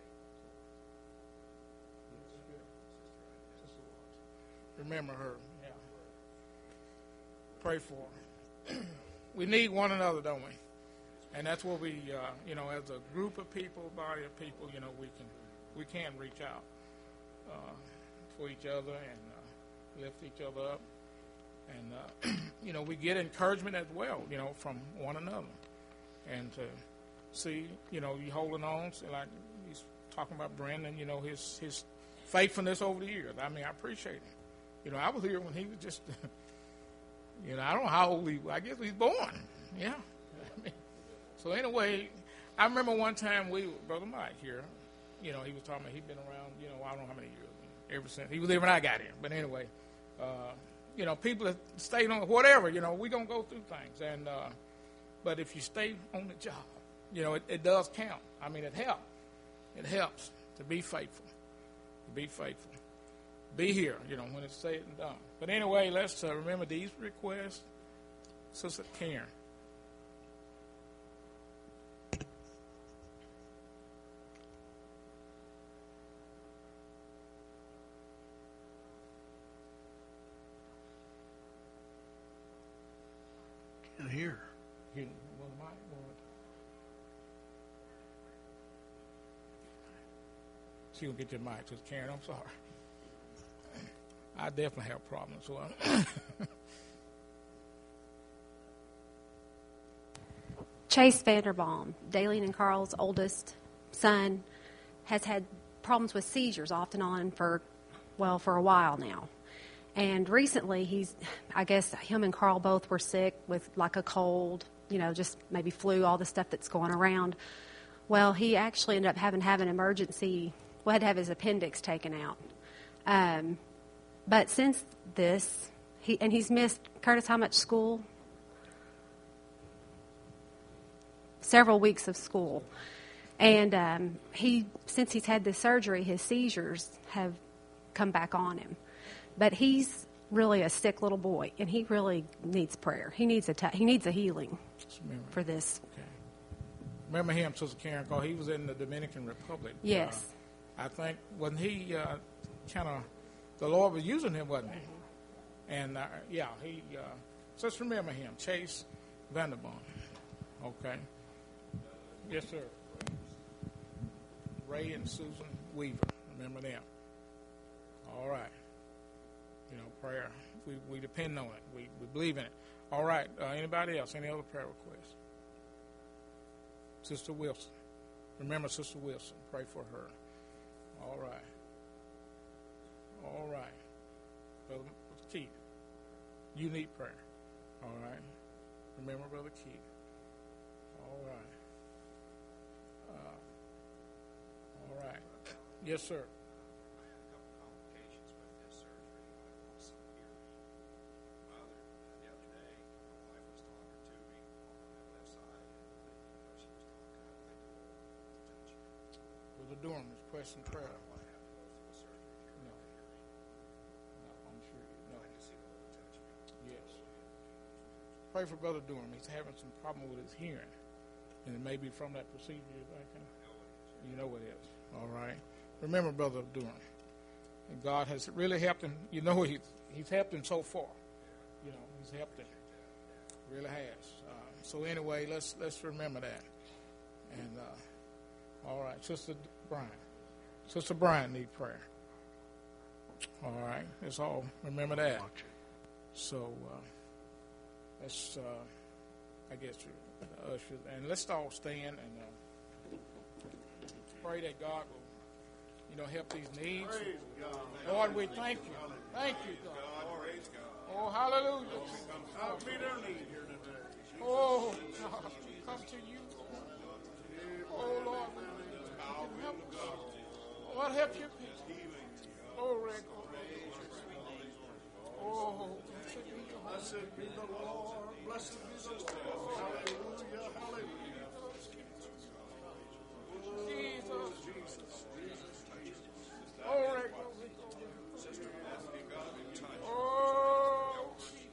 B: Sister Watts. Remember her. Yeah. Pray for her. We need one another, don't we? And that's what we, as a group of people, body of people, we can reach out for each other and lift each other up. And, we get encouragement as well, from one another. And to see, you holding on, so like he's talking about Brandon, his faithfulness over the years. I mean, I appreciate it. I was here when he was just, I don't know how old he was. I guess he was born. Yeah. So anyway, I remember one time Brother Mike here, he was talking about he'd been around, I don't know how many years, ever since. He was there when I got here. But anyway, people that stayed on whatever, we're going to go through things. And but if you stay on the job, it does count. I mean, it helps. It helps to be faithful. To be faithful. Be here, when it's said and done. But anyway, let's remember these requests. Sister Karen.
D: Can't hear.
B: She will get your mic. Sister Karen, I'm sorry. I definitely have problems. So
G: Chase Vanderbaum, Daleen and Carl's oldest son, has had problems with seizures off and on for a while now. And recently, I guess him and Carl both were sick with like a cold, just maybe flu, all the stuff that's going around. Well, he actually ended up having to have an emergency, had to have his appendix taken out. But since this, he's missed, Curtis, how much school? Several weeks of school. And since he's had this surgery, his seizures have come back on him. But he's really a sick little boy, and he really needs prayer. He needs a healing for this.
B: Okay. Remember him, Sister Karen, because he was in the Dominican Republic.
G: Yes.
B: I think when he the Lord was using him, wasn't he? And just remember him, Chase Vanderbaum. Okay. Yes, sir. Ray and Susan Weaver. Remember them. All right. Prayer. We depend on it. We believe in it. All right. Anybody else? Any other prayer requests? Sister Wilson. Remember Sister Wilson. Pray for her. All right. All right. Brother Keith. You need prayer. All right. Remember Brother Keith. All right. All right. Yes, sir.
F: I had a couple complications with this surgery. I lost some hearing. Mother, the other day, my wife was talking to me on that left side, and she was talking. I like to hold to touch me.
B: Brother Durham is pressing prayer.
F: I want to have to go through the surgery to hear
B: No.
F: about the hearing.
B: No, I'm sure you know.
F: I just see hold to touch me.
B: Yes. Pray for Brother Durham. He's having some problem with his hearing. And it may be from that procedure you're thinking. You know what it is. All right. Remember Brother Durham. And God has really helped him. He's helped him so far. He's helped him. Really has. So anyway, let's remember that. And all right, Sister Brian. Sister Brian need prayer. All right. right. That's all. Remember that.
D: Watch it.
B: So that's, I guess, the ushers. And let's all stand and pray that God will, help these needs. Lord, we thank you. Thank you, God. Oh, hallelujah.
D: Meet our need here today.
B: Oh, God, come to you. Oh, Lord, help us. Lord, help your people. Glory, glory. Oh,
D: Blessed be the Lord. Blessed be the Lord. Hallelujah. Hallelujah.
B: Jesus. Glory, glory, glory. Oh,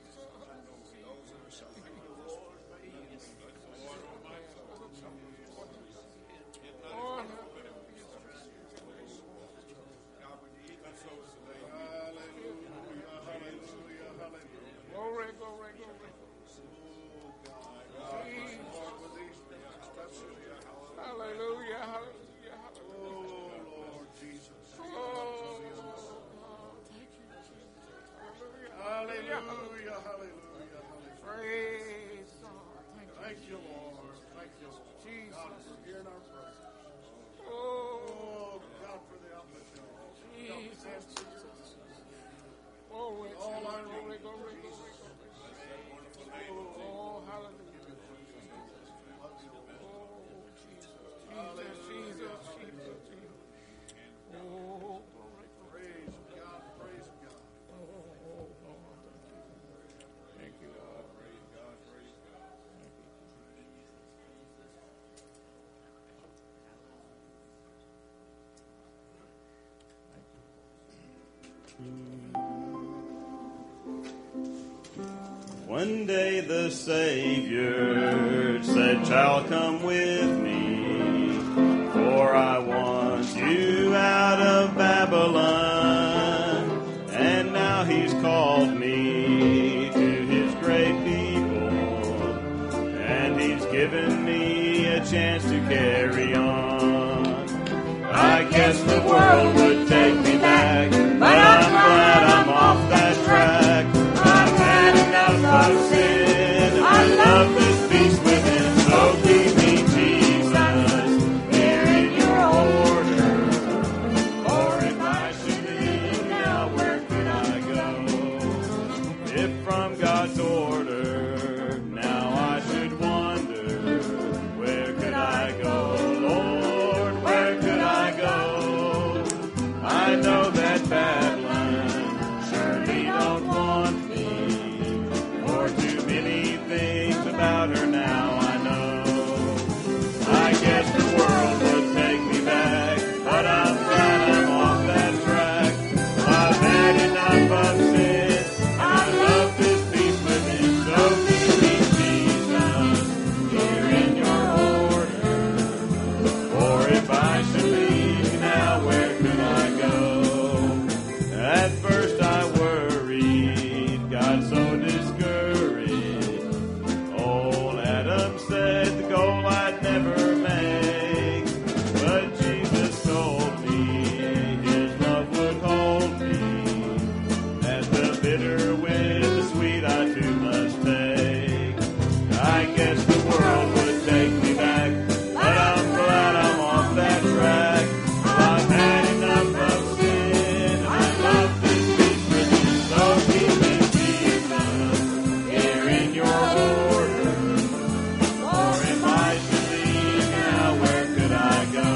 B: glory, glory, glory. Hallelujah, hallelujah,
D: Oh, Lord Jesus.
B: oh, thank you, Jesus.
D: Hallelujah. Hallelujah. Hallelujah.
B: Praise God.
D: Thank you, Lord. Thank you, Lord.
B: Jesus.
D: God, for hearing our prayers.
B: Oh,
D: Oh, God, for the opportunity.
B: Jesus. Glory, glory, glory, glory. Oh, hallelujah. Jesus. Oh, glory, glory.
D: Praise God. Praise God.
B: Oh, Lord, thank you, Lord.
F: Praise God, praise God.
H: One day the Savior said, "Child, come with me, for I want you out of Babylon." And now he's called me to his great people, and he's given me a chance to carry on. I guess the world would take me back, but I'm glad I'm off that track. I've had enough of sin. I love this peace within. So keep me, Jesus, here in your order. Or if I should leave now, where could I go? If from God's order now I should wander, where could I go? Lord, where could I go? I know that Babylon surely don't want me, or too many things about her now I know. I guess the world would take me back, but I'm glad I'm off that track. I've had enough of sin. I love this peace within. So keep me, Jesus, here in your order. Or if I should leave now, where could I go? At first I worried, got so discouraged. Old Adam said the goal I'd never make. But Jesus told me his love would hold me. As the bitter with the sweet I too must take. I guess the world would take me back, but I'm glad I'm off that track. I've had enough of sin. I love this peace with you. So keep me, Jesus, here in your order. Or if I should leave now, where could I go?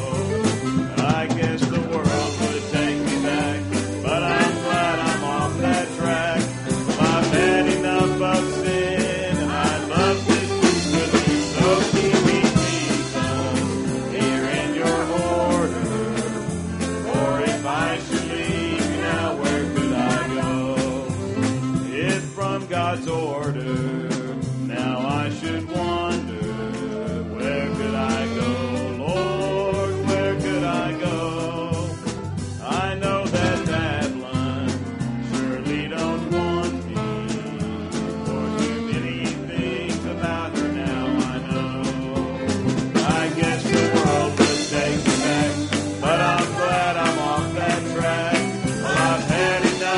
H: I guess the world would take me back, but I'm glad I'm off that track. I've had enough of sin. I love this peace with you. So keep me, Jesus, here in your order. Or if I should leave now, where could I go? If from God's order now I should wander, where could I go? Lord, where could I go? I know that Babylon surely don't want me, or too many things about her now I know. I guess the world would take me back, but I'm glad I'm off that track. Well, I've had enough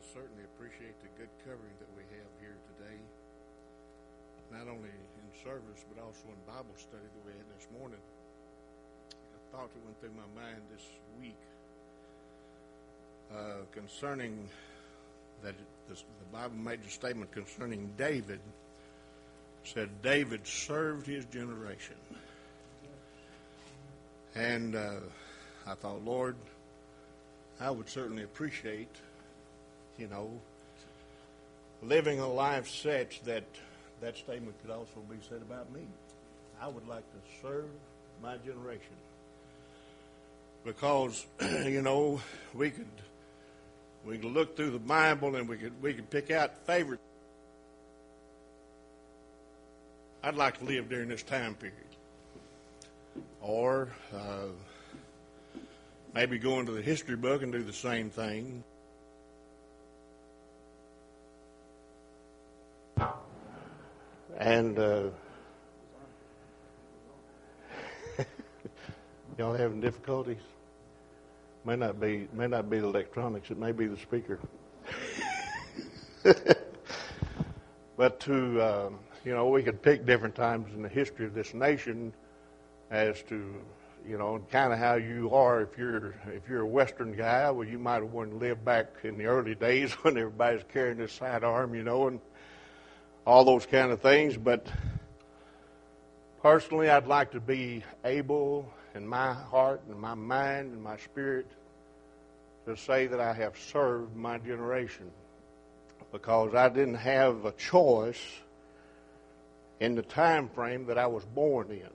I: certainly appreciate the good covering that we have here today, not only in service but also in Bible study that we had this morning. A thought that went through my mind this week concerning that the Bible made a statement concerning David. Said David served his generation. And I thought, Lord, I would certainly appreciate, living a life such that that statement could also be said about me. I would like to serve my generation. Because, we could look through the Bible and we could pick out favorite. I'd like to live during this time period. Or maybe go into the history book and do the same thing. And y'all having difficulties? May not be the electronics. It may be the speaker. But we could pick different times in the history of this nation as to, kind of how you are. If you're a Western guy, well, you might have wanted to live back in the early days when everybody's carrying this sidearm, and all those kind of things. But personally, I'd like to be able in my heart and my mind and my spirit to say that I have served my generation, because I didn't have a choice in the time frame that I was born in.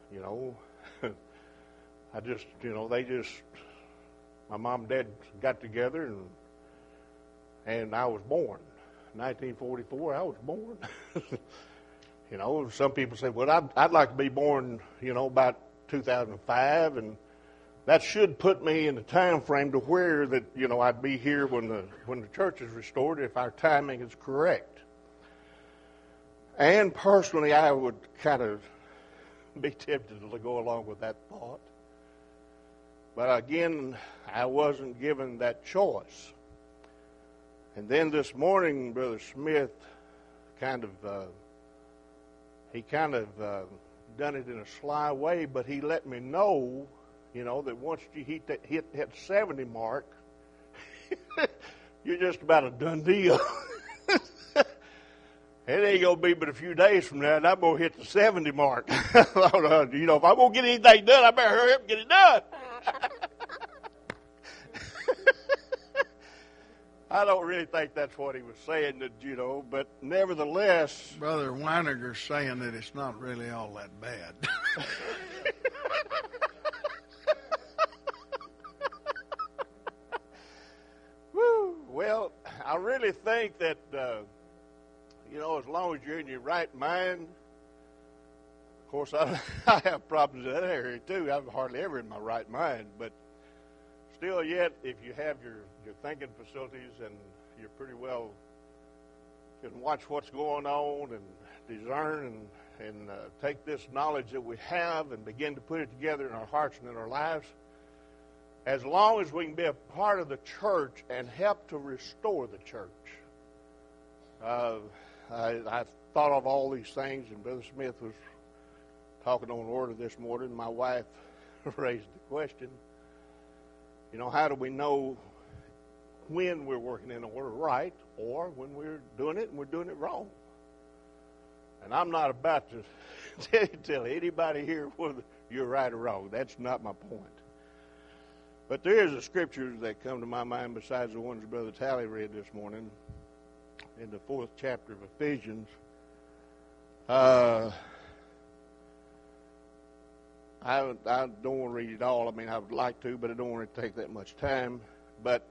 I: My mom and dad got together and I was born. 1944, I was born. Some people say, well, I'd like to be born, about 2005, and that should put me in the time frame to where that, I'd be here when the church is restored if our timing is correct. And personally, I would kind of be tempted to go along with that thought. But again, I wasn't given that choice. And then this morning, Brother Smith kind of done it in a sly way, but he let me know, that once you hit that 70 mark, you're just about a done deal. It ain't going to be but a few days from now, and I'm going to hit the 70 mark. If I'm going to get anything done, I better hurry up and get it done. I don't really think that's what he was saying, but nevertheless.
D: Brother Weinerger's saying that it's not really all that bad.
I: Woo. Well, I really think that, as long as you're in your right mind. Of course, I have problems in that area too. I'm hardly ever in my right mind, but still yet, if you have your thinking facilities and you're pretty well, you can watch what's going on and discern and take this knowledge that we have and begin to put it together in our hearts and in our lives. As long as we can be a part of the church and help to restore the church. I thought of all these things, and Brother Smith was talking on order this morning. My wife raised the question, how do we know when we're working in order right or when we're doing it and we're doing it wrong? And I'm not about to tell anybody here whether you're right or wrong. That's not my point. But there is a scripture that come to my mind besides the ones Brother Talley read this morning in the 4th chapter of Ephesians. I don't want to read it all. I mean, I would like to, but I don't want to take that much time. But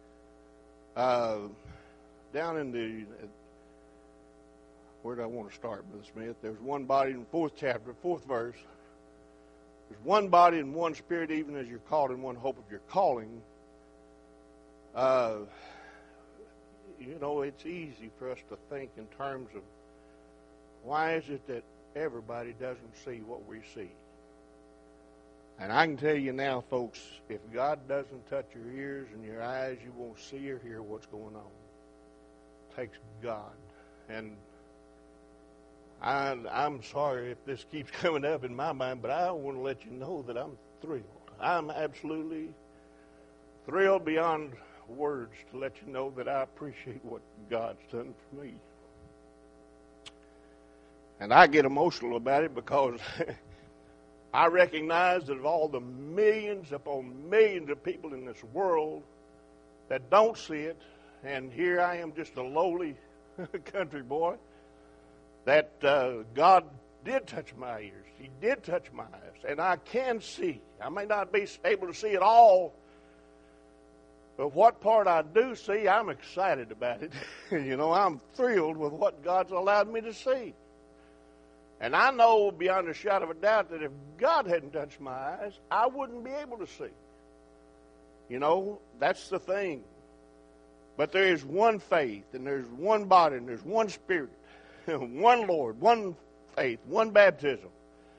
I: down in where do I want to start, Brother Smith? There's one body in the 4th chapter, 4th verse. There's one body and one spirit, even as you're called in one hope of your calling. It's easy for us to think in terms of why is it that everybody doesn't see what we see? And I can tell you now, folks, if God doesn't touch your ears and your eyes, you won't see or hear what's going on. takes God. And I'm sorry if this keeps coming up in my mind, but I want to let you know that I'm thrilled. I'm absolutely thrilled beyond words to let you know that I appreciate what God's done for me. And I get emotional about it because I recognize that of all the millions upon millions of people in this world that don't see it, and here I am just a lowly country boy, that God did touch my ears. He did touch my eyes. And I can see. I may not be able to see it all, but what part I do see, I'm excited about it. I'm thrilled with what God's allowed me to see. And I know beyond a shadow of a doubt that if God hadn't touched my eyes, I wouldn't be able to see. That's the thing. But there is one faith, and there's one body, and there's one Spirit, one Lord, one faith, one baptism,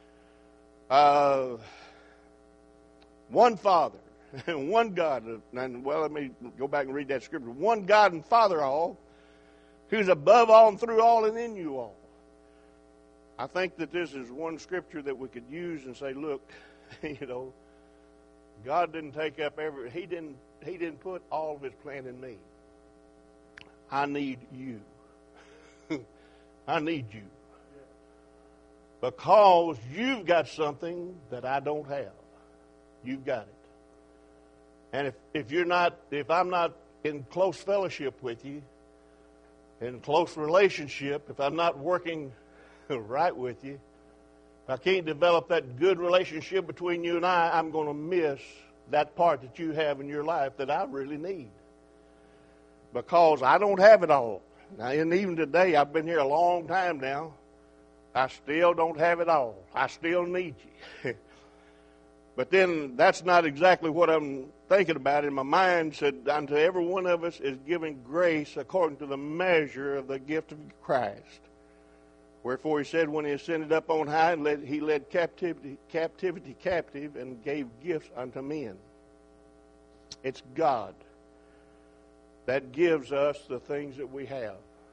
I: one Father, one God. And, let me go back and read that scripture. One God and Father all, who's above all and through all and in you all. I think that this is one scripture that we could use and say, look, God didn't take up He didn't put all of His plan in me. I need you. I need you. Because you've got something that I don't have. You've got it. And if I'm not in close fellowship with you, in close relationship, if I'm not working right with you, if I can't develop that good relationship between you and I'm going to miss that part that you have in your life that I really need. Because I don't have it all. Now, and even today, I've been here a long time now. I still don't have it all. I still need you. But then that's not exactly what I'm thinking about. In my mind said, unto every one of us is given grace according to the measure of the gift of Christ. Wherefore he said, when he ascended up on high, he led captivity captive and gave gifts unto men. It's God that gives us the things that we have.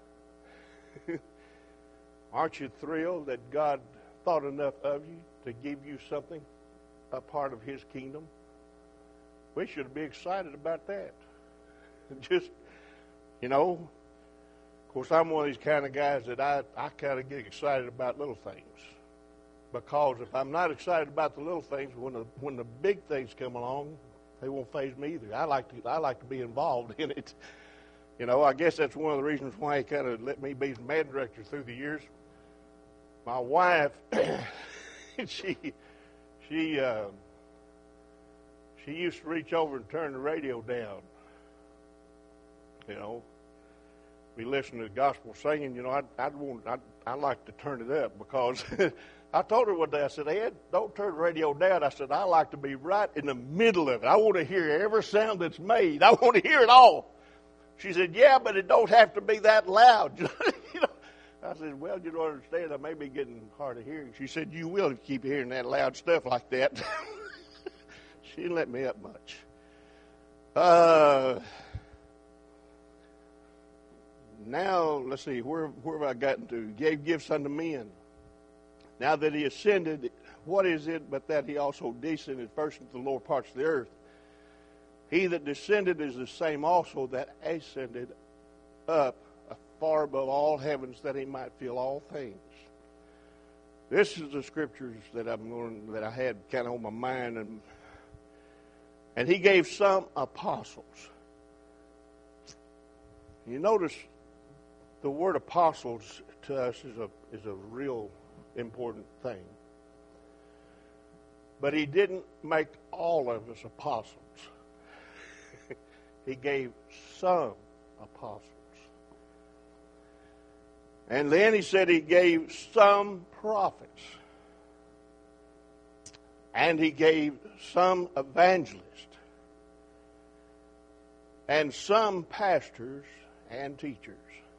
I: Aren't you thrilled that God thought enough of you to give you something, a part of His kingdom? We should be excited about that. Just, of course, I'm one of these kind of guys that I kind of get excited about little things. Because if I'm not excited about the little things, when the big things come along, they won't faze me either. I like to be involved in it. I guess that's one of the reasons why He kind of let me be band director through the years. My wife, she used to reach over and turn the radio down. Be listening to gospel singing. I'd like to turn it up because I told her one day. I said, Ed, don't turn the radio down. I said, I like to be right in the middle of it. I want to hear every sound that's made. I want to hear it all. She said, yeah, but it don't have to be that loud. I said, well, you don't understand. I may be getting hard of hearing. She said, you will if you keep hearing that loud stuff like that. She didn't let me up much. Now, let's see, where have I gotten to? Gave gifts unto men. Now that He ascended, what is it but that He also descended first into the lower parts of the earth? He that descended is the same also that ascended up far above all heavens, that He might fill all things. This is the scriptures that I had kind of on my mind, and He gave some apostles. You notice the word apostles to us is a real important thing. But He didn't make all of us apostles. He gave some apostles. And then He said He gave some prophets. And He gave some evangelists. And some pastors and teachers.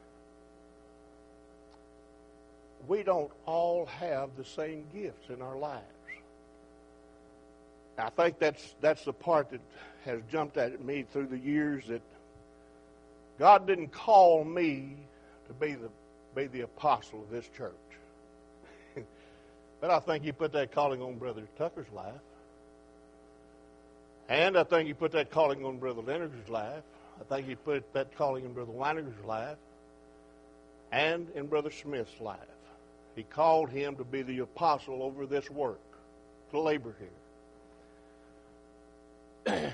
I: We don't all have the same gifts in our lives. I think that's the part that has jumped at me through the years, that God didn't call me to be the apostle of this church. But I think He put that calling on Brother Tucker's life. And I think He put that calling on Brother Leonard's life. I think He put that calling in Brother Weiner's life. And in Brother Smith's life. He called him to be the apostle over this work, to labor here.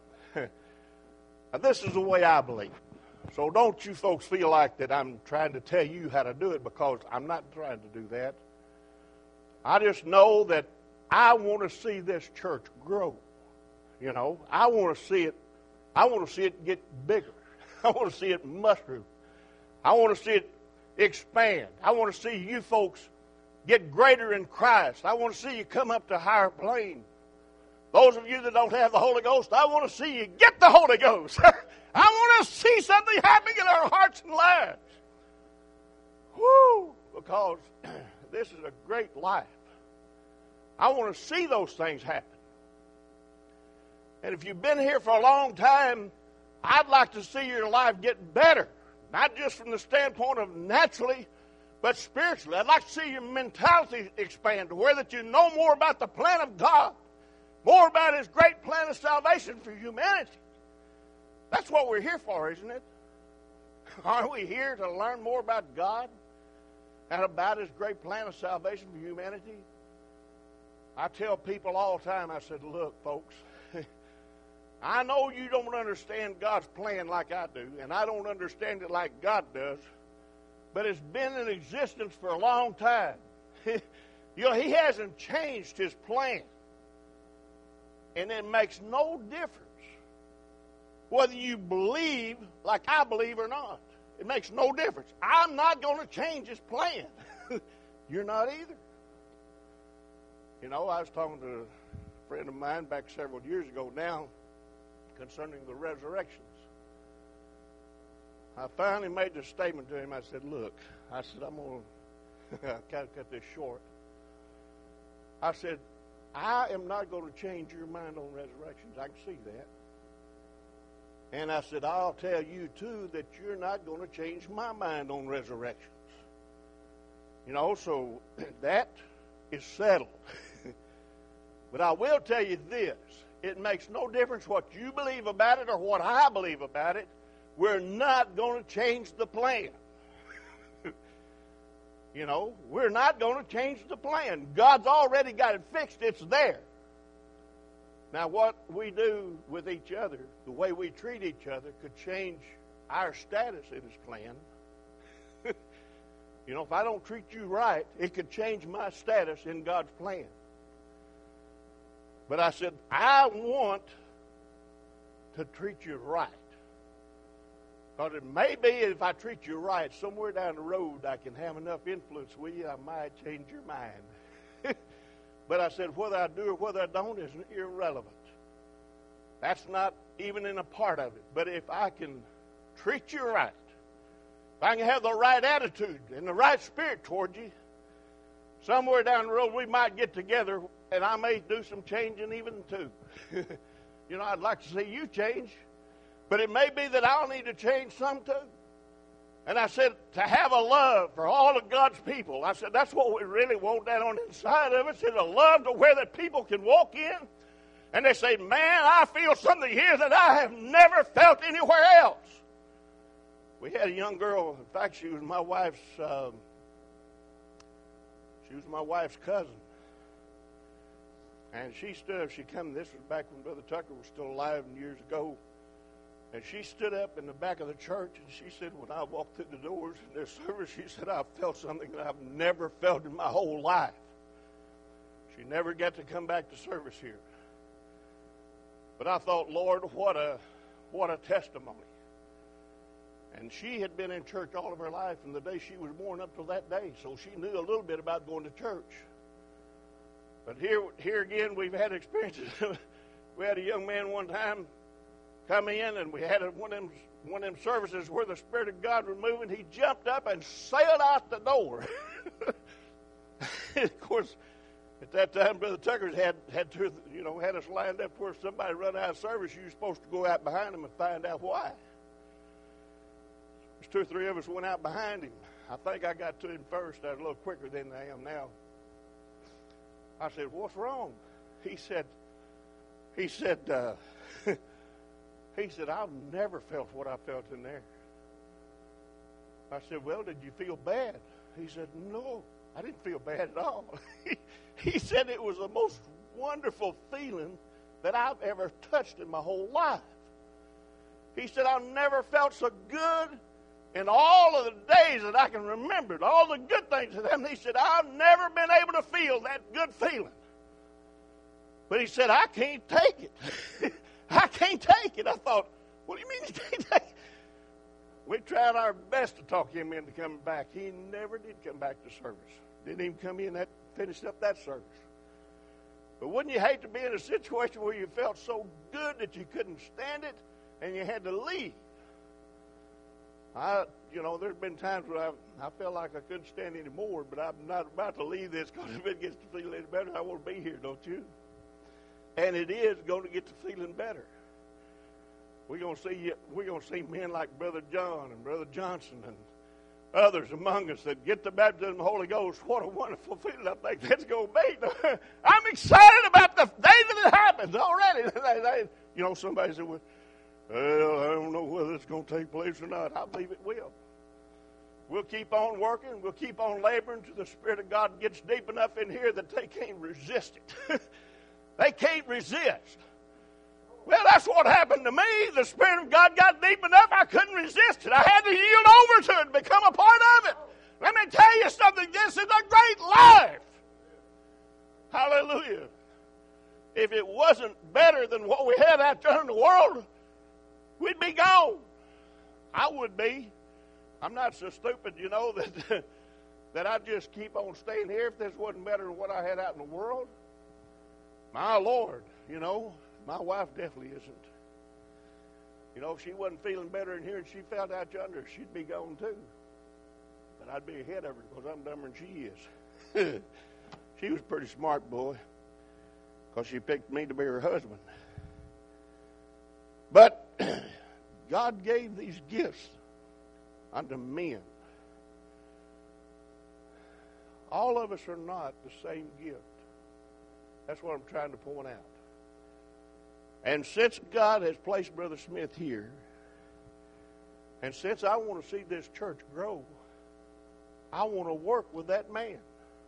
I: Now, this is the way I believe. So don't you folks feel like that I'm trying to tell you how to do it, because I'm not trying to do that. I just know that I want to see this church grow. You know, I want to see it get bigger. I want to see it mushroom. I want to see it expand. I want to see you folks get greater in Christ. I want to see you come up to higher plane. Those of you that don't have the Holy Ghost, I want to see you get the Holy Ghost. I want to see something happening in our hearts and lives. Woo! Because this is a great life. I want to see those things happen. And if you've been here for a long time, I'd like to see your life get better. Not just from the standpoint of naturally, but spiritually. I'd like to see your mentality expand to where that you know more about the plan of God. More about His great plan of salvation for humanity. That's what we're here for, isn't it? Aren't we here to learn more about God and about His great plan of salvation for humanity? I tell people all the time, I said, look, folks, I know you don't understand God's plan like I do, and I don't understand it like God does, but it's been in existence for a long time. You know, He hasn't changed His plan. And it makes no difference whether you believe like I believe or not. It makes no difference. I'm not going to change His plan. You're not either. You know, I was talking to a friend of mine back several years ago now concerning the resurrections. I finally made this statement to him. I said, look, I said, I'm going to kind of cut this short. I said, I am not going to change your mind on resurrections. I can see that. And I said, I'll tell you, too, that you're not going to change my mind on resurrections. You know, so that is settled. But I will tell you this. It makes no difference what you believe about it or what I believe about it. We're not going to change the plan. You know, we're not going to change the plan. God's already got it fixed. It's there. Now, what we do with each other, the way we treat each other, could change our status in His plan. You know, if I don't treat you right, it could change my status in God's plan. But I said, I want to treat you right. Because it may be if I treat you right, somewhere down the road I can have enough influence with you, I might change your mind. But I said, whether I do or whether I don't is irrelevant. That's not even in a part of it. But if I can treat you right, if I can have the right attitude and the right spirit toward you, somewhere down the road we might get together and I may do some changing even too. You know, I'd like to see you change. But it may be that I'll need to change some too. And I said, to have a love for all of God's people. I said, that's what we really want down on the inside of us, is a love to where that people can walk in. And they say, man, I feel something here that I have never felt anywhere else. We had a young girl, in fact, she was my wife's cousin. And she stood up, this was back when Brother Tucker was still alive years ago. And she stood up in the back of the church, and she said, when I walked through the doors in their service, she said, I felt something that I've never felt in my whole life. She never got to come back to service here. But I thought, Lord, what a testimony. And she had been in church all of her life from the day she was born up till that day, so she knew a little bit about going to church. But here again, we've had experiences. We had a young man one time come in, and we had one of them services where the Spirit of God was moving. He jumped up and sailed out the door. Of course, at that time, Brother Tucker had us lined up where if somebody run out of service, you were supposed to go out behind them and find out why. 2 or 3 of us went out behind him. I think I got to him first. I was a little quicker than I am now. I said, "What's wrong?" He said, he said, "I've never felt what I felt in there." I said, "Well, did you feel bad?" He said, "No, I didn't feel bad at all." He said it was the most wonderful feeling that I've ever touched in my whole life. He said, "I've never felt so good in all of the days that I can remember, all the good things that happened." He said, "I've never been able to feel that good feeling." But he said, "I can't take it." I can't take it. I thought, what do you mean you can't take it? We tried our best to talk him into coming back. He never did come back to service. Didn't even come in that finished up that service. But wouldn't you hate to be in a situation where you felt so good that you couldn't stand it and you had to leave? There's been times where I felt like I couldn't stand anymore, but I'm not about to leave this because if it gets to feel any better, I want to be here, don't you? And it is going to get to feeling better. We're going to see men like Brother John and Brother Johnson and others among us that get the baptism of the Holy Ghost. What a wonderful feeling I think that's going to be. I'm excited about the day that it happens already. Somebody said, "Well, I don't know whether it's going to take place or not." I believe it will. We'll keep on working. We'll keep on laboring till the Spirit of God gets deep enough in here that they can't resist it. They can't resist. Well, that's what happened to me. The Spirit of God got deep enough, I couldn't resist it. I had to yield over to it, become a part of it. Let me tell you something. This is a great life. Hallelujah. If it wasn't better than what we had out there in the world, we'd be gone. I would be. I'm not so stupid, that I'd just keep on staying here if this wasn't better than what I had out in the world. My Lord, my wife definitely isn't. If she wasn't feeling better in here and she felt out yonder, she'd be gone too. But I'd be ahead of her because I'm dumber than she is. She was a pretty smart, boy, because she picked me to be her husband. But God gave these gifts unto men. All of us are not the same gift. That's what I'm trying to point out. And since God has placed Brother Smith here, and since I want to see this church grow, I want to work with that man.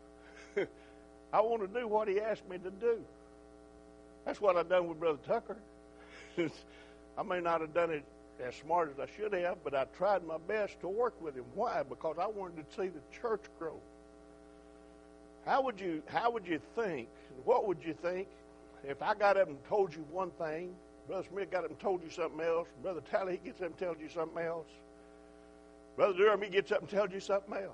I: I want to do what he asked me to do. That's what I've done with Brother Tucker. I may not have done it as smart as I should have, but I tried my best to work with him. Why? Because I wanted to see the church grow. How would you think, what would you think if I got up and told you one thing, Brother Smith got up and told you something else, Brother Tally, he gets up and tells you something else, Brother Durham, he gets up and tells you something else?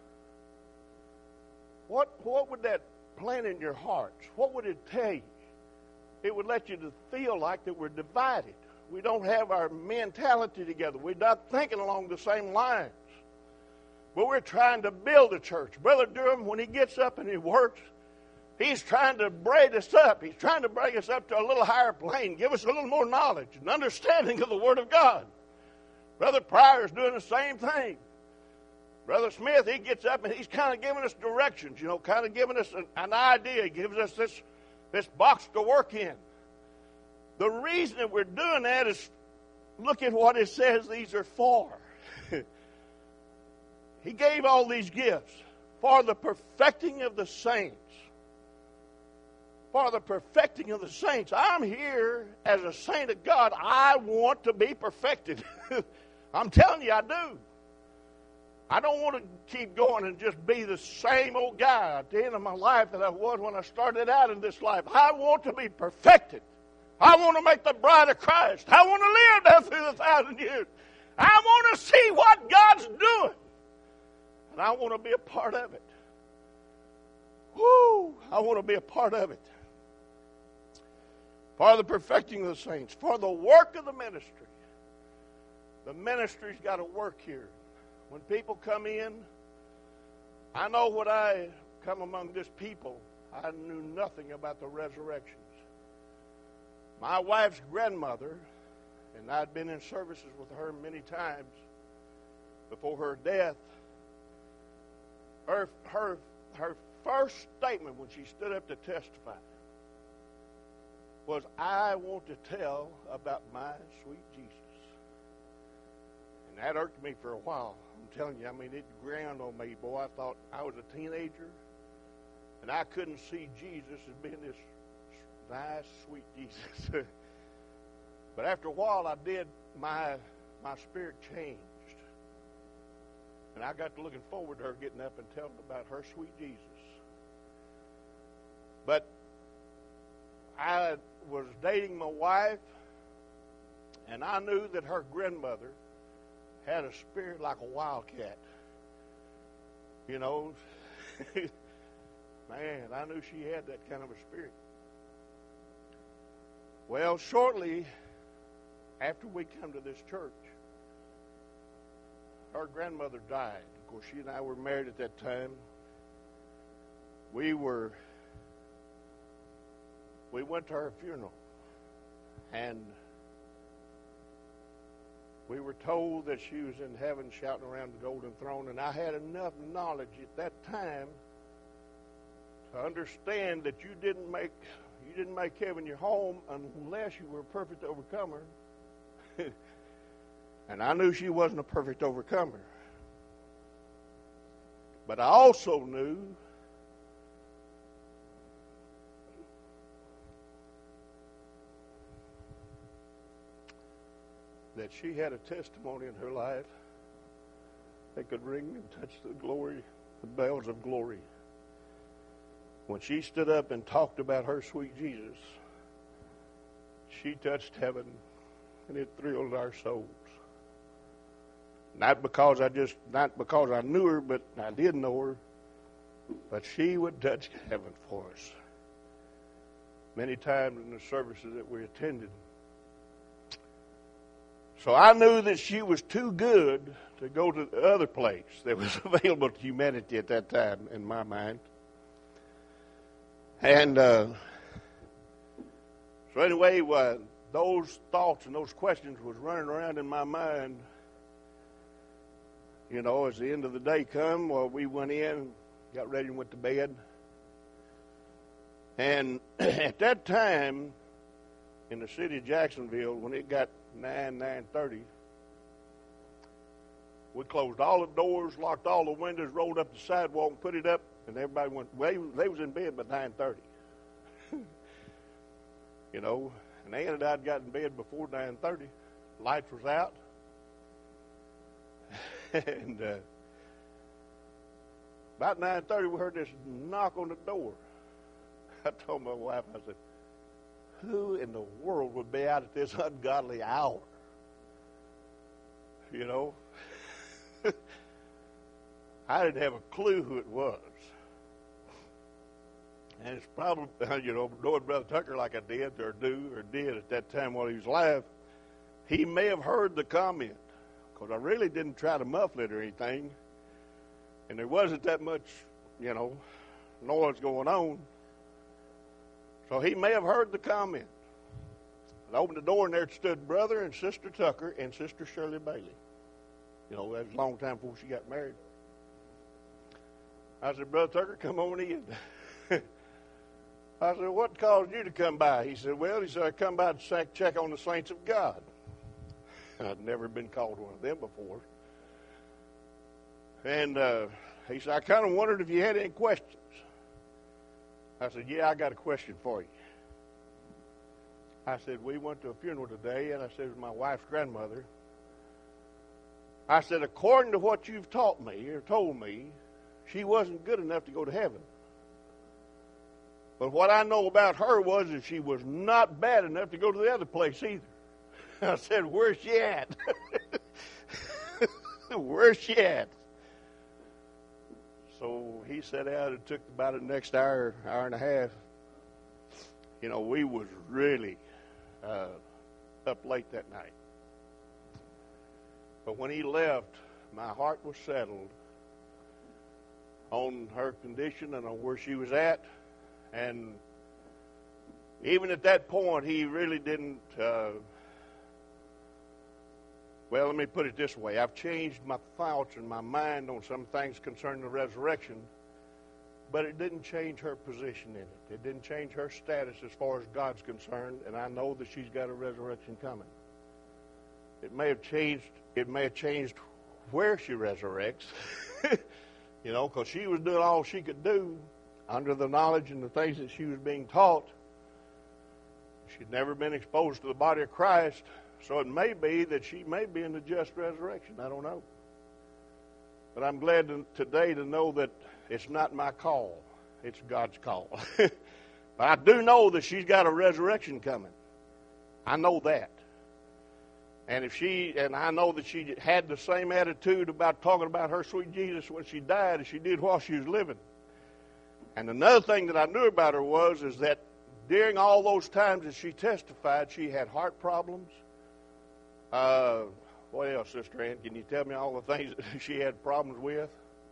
I: What would that plant in your hearts? What would it tell you? It would let you to feel like that we're divided. We don't have our mentality together. We're not thinking along the same lines. But we're trying to build a church. Brother Durham, when he gets up and he works, he's trying to braid us up. He's trying to bring us up to a little higher plane, give us a little more knowledge and understanding of the Word of God. Brother Pryor's doing the same thing. Brother Smith, he gets up and he's kind of giving us directions, kind of giving us an idea. He gives us this box to work in. The reason that we're doing that is look at what it says these are for. He gave all these gifts for the perfecting of the saints. For the perfecting of the saints. I'm here as a saint of God. I want to be perfected. I'm telling you, I do. I don't want to keep going and just be the same old guy at the end of my life that I was when I started out in this life. I want to be perfected. I want to make the bride of Christ. I want to live down through the 1,000 years. I want to see what God's doing. And I want to be a part of it. Woo! I want to be a part of it. For the perfecting of the saints. For the work of the ministry. The ministry's got to work here. When people come in, I know when I come among this people, I knew nothing about the resurrections. My wife's grandmother, and I'd been in services with her many times, before her death, her first statement when she stood up to testify was, "I want to tell about my sweet Jesus." And that irked me for a while. I'm telling you, I mean, it ground on me, boy. I thought I was a teenager, and I couldn't see Jesus as being this nice, sweet Jesus. But after a while, I did. My spirit changed. And I got to looking forward to her getting up and telling about her sweet Jesus. But I was dating my wife, and I knew that her grandmother had a spirit like a wildcat. You know, man, I knew she had that kind of a spirit. Well, shortly after we come to this church, her grandmother died. Of course, she and I were married at that time. We went to her funeral, and we were told that she was in heaven shouting around the golden throne, and I had enough knowledge at that time to understand that you didn't make heaven your home unless you were a perfect overcomer. And I knew she wasn't a perfect overcomer. But I also knew that she had a testimony in her life that could ring and touch the bells of glory. When she stood up and talked about her sweet Jesus, she touched heaven, and it thrilled our souls. Not because I knew her, but I did know her, but she would touch heaven for us. Many times in the services that we attended. So I knew that she was too good to go to the other place that was available to humanity at that time, in my mind. And so anyway, those thoughts and those questions was running around in my mind. You know, as the end of the day come, well, we went in, got ready and went to bed. And at that time, in the city of Jacksonville, when it got 9:30, we closed all the doors, locked all the windows, rolled up the sidewalk and put it up, and everybody went, well, they was in bed by 9:30. You know, and Ann and I had got in bed before 9:30. Lights was out. And about 9:30, we heard this knock on the door. I told my wife, I said, who in the world would be out at this ungodly hour? You know? I didn't have a clue who it was. And it's probably, you know, knowing Brother Tucker like I did at that time while he was alive, he may have heard the comment, because I really didn't try to muffle it or anything. And there wasn't that much, you know, noise going on. So he may have heard the comment. I opened the door, and there stood Brother and Sister Tucker and Sister Shirley Bailey. You know, that was a long time before she got married. I said, Brother Tucker, come on in. I said, what caused you to come by? He said, I come by to check on the saints of God. I'd never been called one of them before. And he said, I kind of wondered if you had any questions. I said, yeah, I got a question for you. I said, we went to a funeral today, and I said, it was my wife's grandmother. I said, according to what you've taught me or told me, she wasn't good enough to go to heaven. But what I know about her was that she was not bad enough to go to the other place either. I said, where's she at? Where's she at? So he sat out. It took about the next hour and a half. You know, we was really up late that night. But when he left, my heart was settled on her condition and on where she was at. And even at that point, he really didn't Well, let me put it this way. I've changed my thoughts and my mind on some things concerning the resurrection, but it didn't change her position in it. It didn't change her status as far as God's concerned, and I know that she's got a resurrection coming. It may have changed where she resurrects, because she was doing all she could do under the knowledge and the things that she was being taught. She'd never been exposed to the body of Christ, so it may be that she may be in the just resurrection. I don't know. But I'm glad today to know that it's not my call. It's God's call. But I do know that she's got a resurrection coming. I know that. And I know that she had the same attitude about talking about her sweet Jesus when she died as she did while she was living. And another thing that I knew about her is that during all those times that she testified, she had heart problems. What else, Sister Ann? Can you tell me all the things that she had problems with?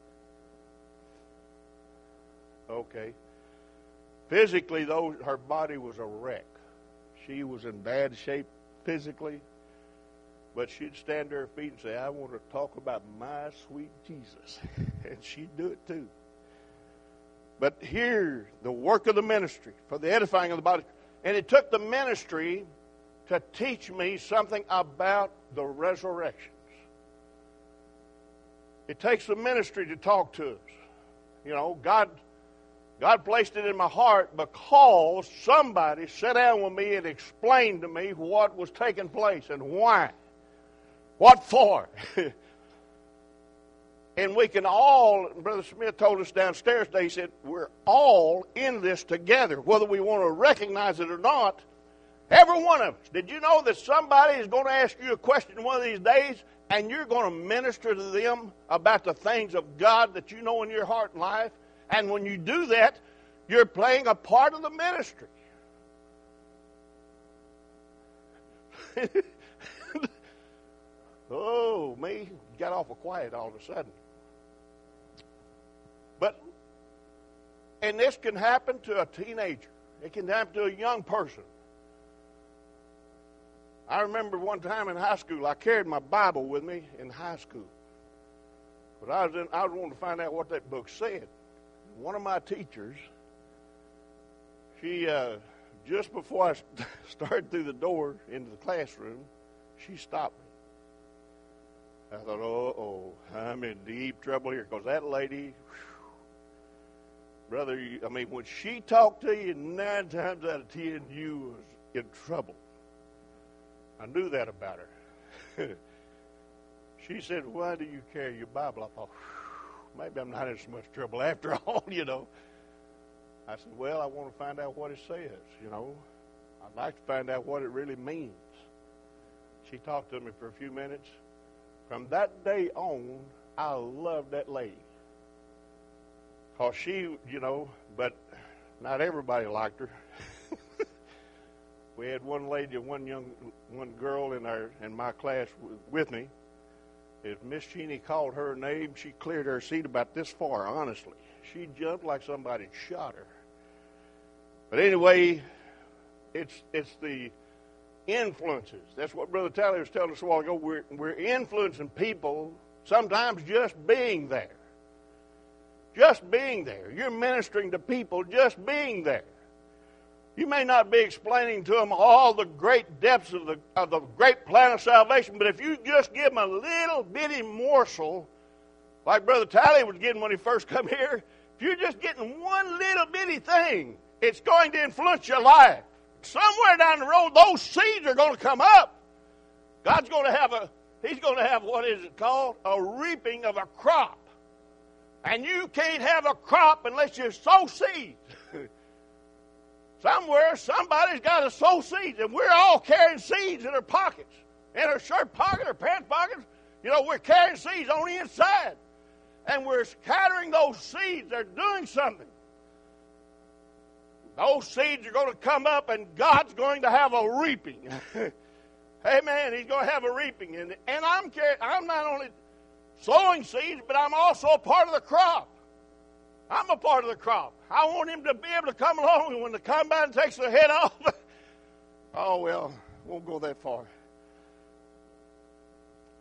I: Okay. Physically, though, her body was a wreck. She was in bad shape physically, but she'd stand to her feet and say, I want to talk about my sweet Jesus. And she'd do it too. But here, the work of the ministry for the edifying of the body. And it took the ministry to teach me something about the resurrections. It takes the ministry to talk to us. God placed it in my heart because somebody sat down with me and explained to me what was taking place and why. What for? And we can all, Brother Smith told us downstairs today, he said, we're all in this together, whether we want to recognize it or not. Every one of us. Did you know that somebody is going to ask you a question one of these days, and you're going to minister to them about the things of God that you know in your heart and life? And when you do that, you're playing a part of the ministry. Oh, me, got awful quiet all of a sudden. And this can happen to a teenager. It can happen to a young person. I remember one time in high school, I carried my Bible with me in high school. But I was wanting to find out what that book said. One of my teachers, she, just before I started through the door into the classroom, she stopped me. I thought, I'm in deep trouble here, because that lady, brother, when she talked to you, 9 times out of 10, you was in trouble. I knew that about her. She said, why do you carry your Bible? I thought, maybe I'm not in so much trouble after all, I said, well, I want to find out what it says, I'd like to find out what it really means. She talked to me for a few minutes. From that day on, I loved that lady. Because she, but not everybody liked her. We had one lady, one girl in my class with me. If Miss Cheney called her name, she cleared her seat about this far, honestly. She jumped like somebody shot her. But anyway, it's the influences. That's what Brother Tally was telling us a while ago. We're influencing people, sometimes just being there. Just being there. You're ministering to people just being there. You may not be explaining to them all the great depths of the great plan of salvation, but if you just give them a little bitty morsel, like Brother Tally was getting when he first come here, if you're just getting one little bitty thing, it's going to influence your life. Somewhere down the road, those seeds are going to come up. God's going to have He's going to have, what is it called? A reaping of a crop. And you can't have a crop unless you sow seeds. Somewhere, somebody's got to sow seeds, and we're all carrying seeds in our pockets, in our shirt pocket, our pants pockets. We're carrying seeds on the inside, and we're scattering those seeds. They're doing something. Those seeds are going to come up, and God's going to have a reaping. Amen. He's going to have a reaping, and I'm not only sowing seeds, but I'm also a part of the crop. I'm a part of the crop. I want him to be able to come along, and when the combine takes the head off, won't go that far.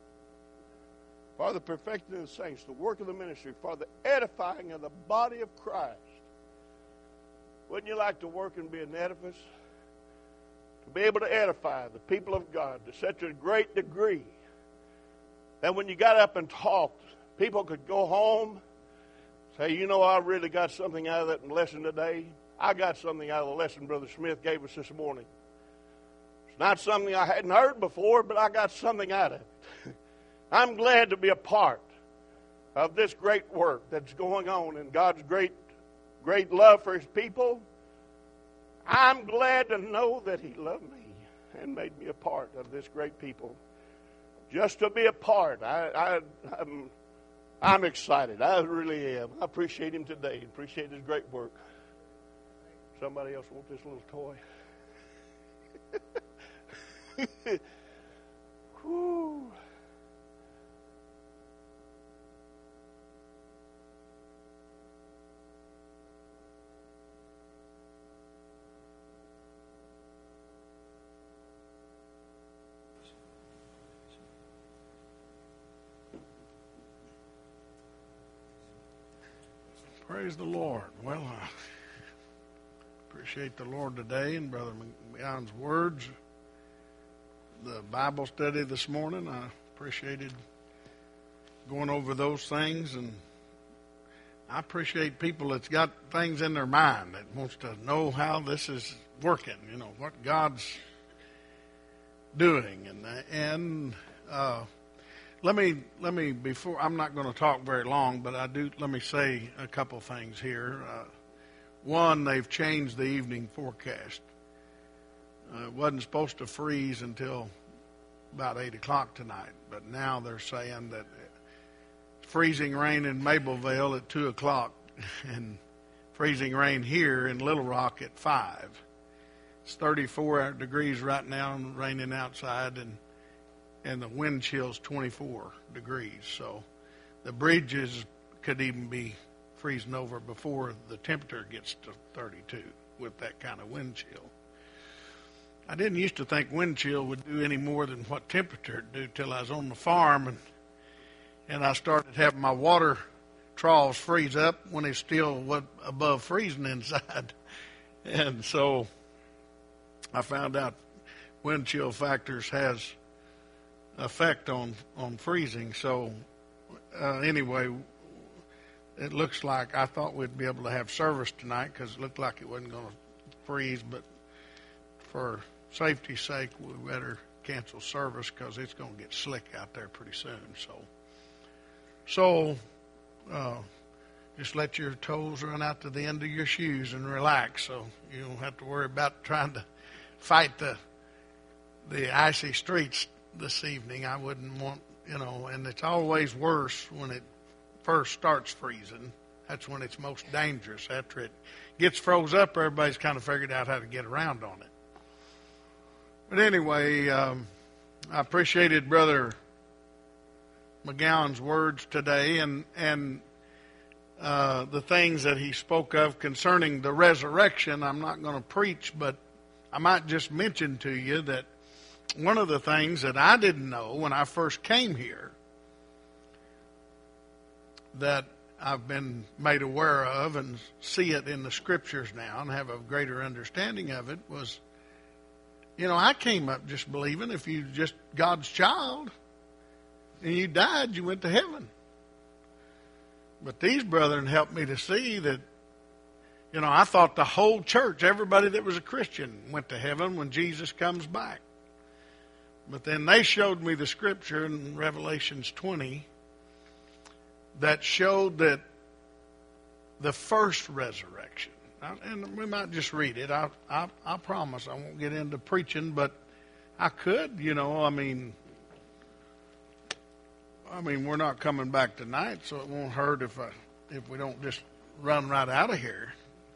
I: for the perfecting of the saints, the work of the ministry, for the edifying of the body of Christ. Wouldn't you like to work and be an edifice? To be able to edify the people of God to such a great degree that when you got up and talked, people could go home, say, you know, I really got something out of that lesson today. I got something out of the lesson Brother Smith gave us this morning. It's not something I hadn't heard before, but I got something out of it. I'm glad to be a part of this great work that's going on in God's great love for His people. I'm glad to know that He loved me and made me a part of this great people. Just to be a part, I'm excited. I really am. I appreciate Him today. Appreciate His great work. Somebody else want this little toy? Whew.
D: Praise the Lord. Well, I appreciate the Lord today and Brother McGowan's words. The Bible study this morning, I appreciated going over those things, and I appreciate people that's got things in their mind that wants to know how this is working, you know, what God's doing. And let me before, I'm not going to talk very long, but let me say a couple things here. One, they've changed the evening forecast. It wasn't supposed to freeze until about 8 o'clock tonight, but now they're saying that freezing rain in Mableville at 2 o'clock and freezing rain here in Little Rock at 5. It's 34 degrees right now and raining outside, and the wind chill's 24 degrees. So the bridges could even be freezing over before the temperature gets to 32 with that kind of wind chill. I didn't used to think wind chill would do any more than what temperature would do till I was on the farm, and I started having my water troughs freeze up when it's still above freezing inside. And so I found out wind chill factors has effect on freezing. So anyway, it looks like I thought we'd be able to have service tonight because it looked like it wasn't going to freeze, but for safety's sake, we better cancel service because it's going to get slick out there pretty soon. So just let your toes run out to the end of your shoes and relax, so you don't have to worry about trying to fight the icy streets this evening. I wouldn't want, and it's always worse when it first starts freezing. That's when it's most dangerous. After it gets froze up, everybody's kind of figured out how to get around on it. But anyway, I appreciated Brother McGowan's words today and the things that he spoke of concerning the resurrection. I'm not going to preach, but I might just mention to you that one of the things that I didn't know when I first came here that I've been made aware of and see it in the scriptures now and have a greater understanding of it was, I came up just believing if you just God's child and you died, you went to heaven. But these brethren helped me to see that, I thought the whole church, everybody that was a Christian, went to heaven when Jesus comes back. But then they showed me the scripture in Revelations 20 that showed that the first resurrection, and we might just read it. I promise I won't get into preaching, but I could, I mean, we're not coming back tonight, so it won't hurt if we don't just run right out of here.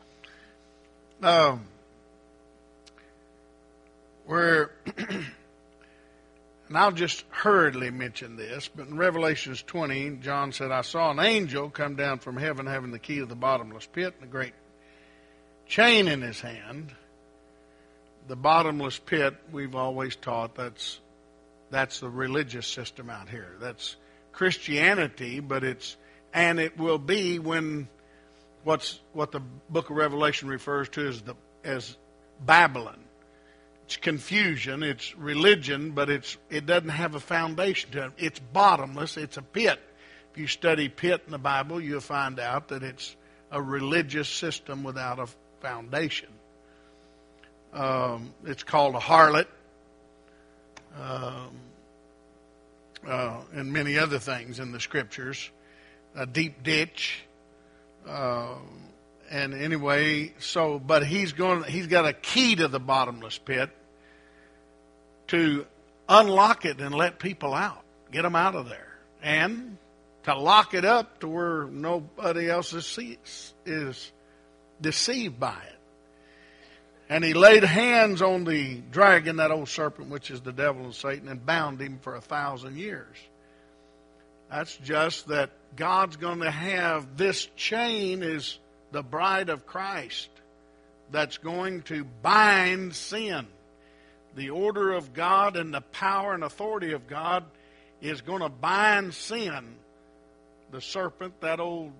D: And I'll just hurriedly mention this, but in Revelations 20, John said, I saw an angel come down from heaven having the key of the bottomless pit and a great chain in his hand. The bottomless pit, we've always taught, that's the religious system out here. That's Christianity, but it will be when what the book of Revelation refers to as Babylon. It's confusion, it's religion, but it doesn't have a foundation to it. It's bottomless, it's a pit. If you study pit in the Bible, you'll find out that it's a religious system without a foundation. It's called a harlot, and many other things in the Scriptures. A deep ditch. And anyway, but he's got a key to the bottomless pit to unlock it and let people out, get them out of there, and to lock it up to where nobody else is deceived by it. And he laid hands on the dragon, that old serpent, which is the devil and Satan, and bound him for 1,000 years. That's just that God's going to have this chain is the bride of Christ that's going to bind sin. The order of God and the power and authority of God is going to bind sin. The serpent, that old,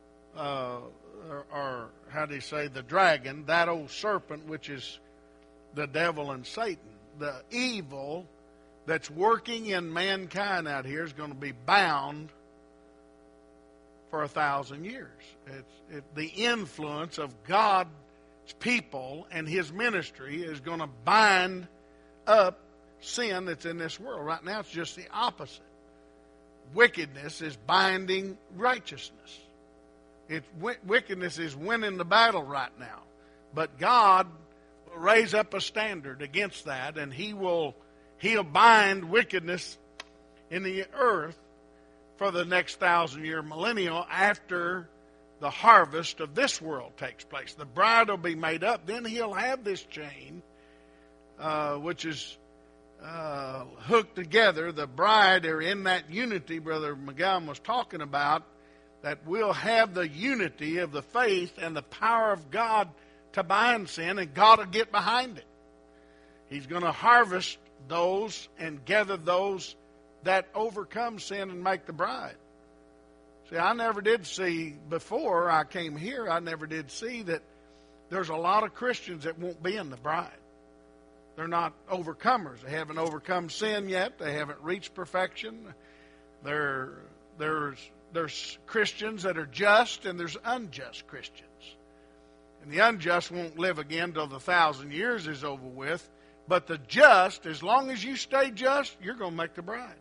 D: or how do you say, the dragon, that old serpent, which is the devil and Satan. The evil that's working in mankind out here is going to be bound for 1,000 years. The influence of God's people and His ministry is going to bind up sin that's in this world. Right now it's just the opposite. Wickedness is binding righteousness. Wickedness is winning the battle right now. But God will raise up a standard against that, and He'll bind wickedness in the earth for the next 1,000-year millennial after the harvest of this world takes place. The bride will be made up. Then He'll have this chain, which is hooked together. The bride are in that unity Brother McGowan was talking about, that we'll have the unity of the faith and the power of God to bind sin, and God will get behind it. He's going to harvest those and gather those that overcome sin and make the bride. See, I never did see, before I came here, I never did see that there's a lot of Christians that won't be in the bride. They're not overcomers. They haven't overcome sin yet. They haven't reached perfection. There's Christians that are just, and there's unjust Christians. And the unjust won't live again till the 1,000 years is over with. But the just, as long as you stay just, you're going to make the bride.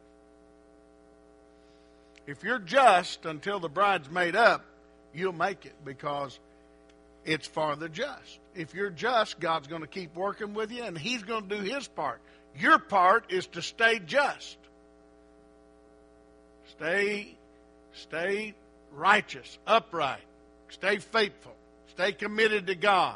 D: If you're just until the bride's made up, you'll make it, because it's for the just. If you're just, God's going to keep working with you, and He's going to do His part. Your part is to stay just. Stay righteous, upright. Stay faithful. Stay committed to God.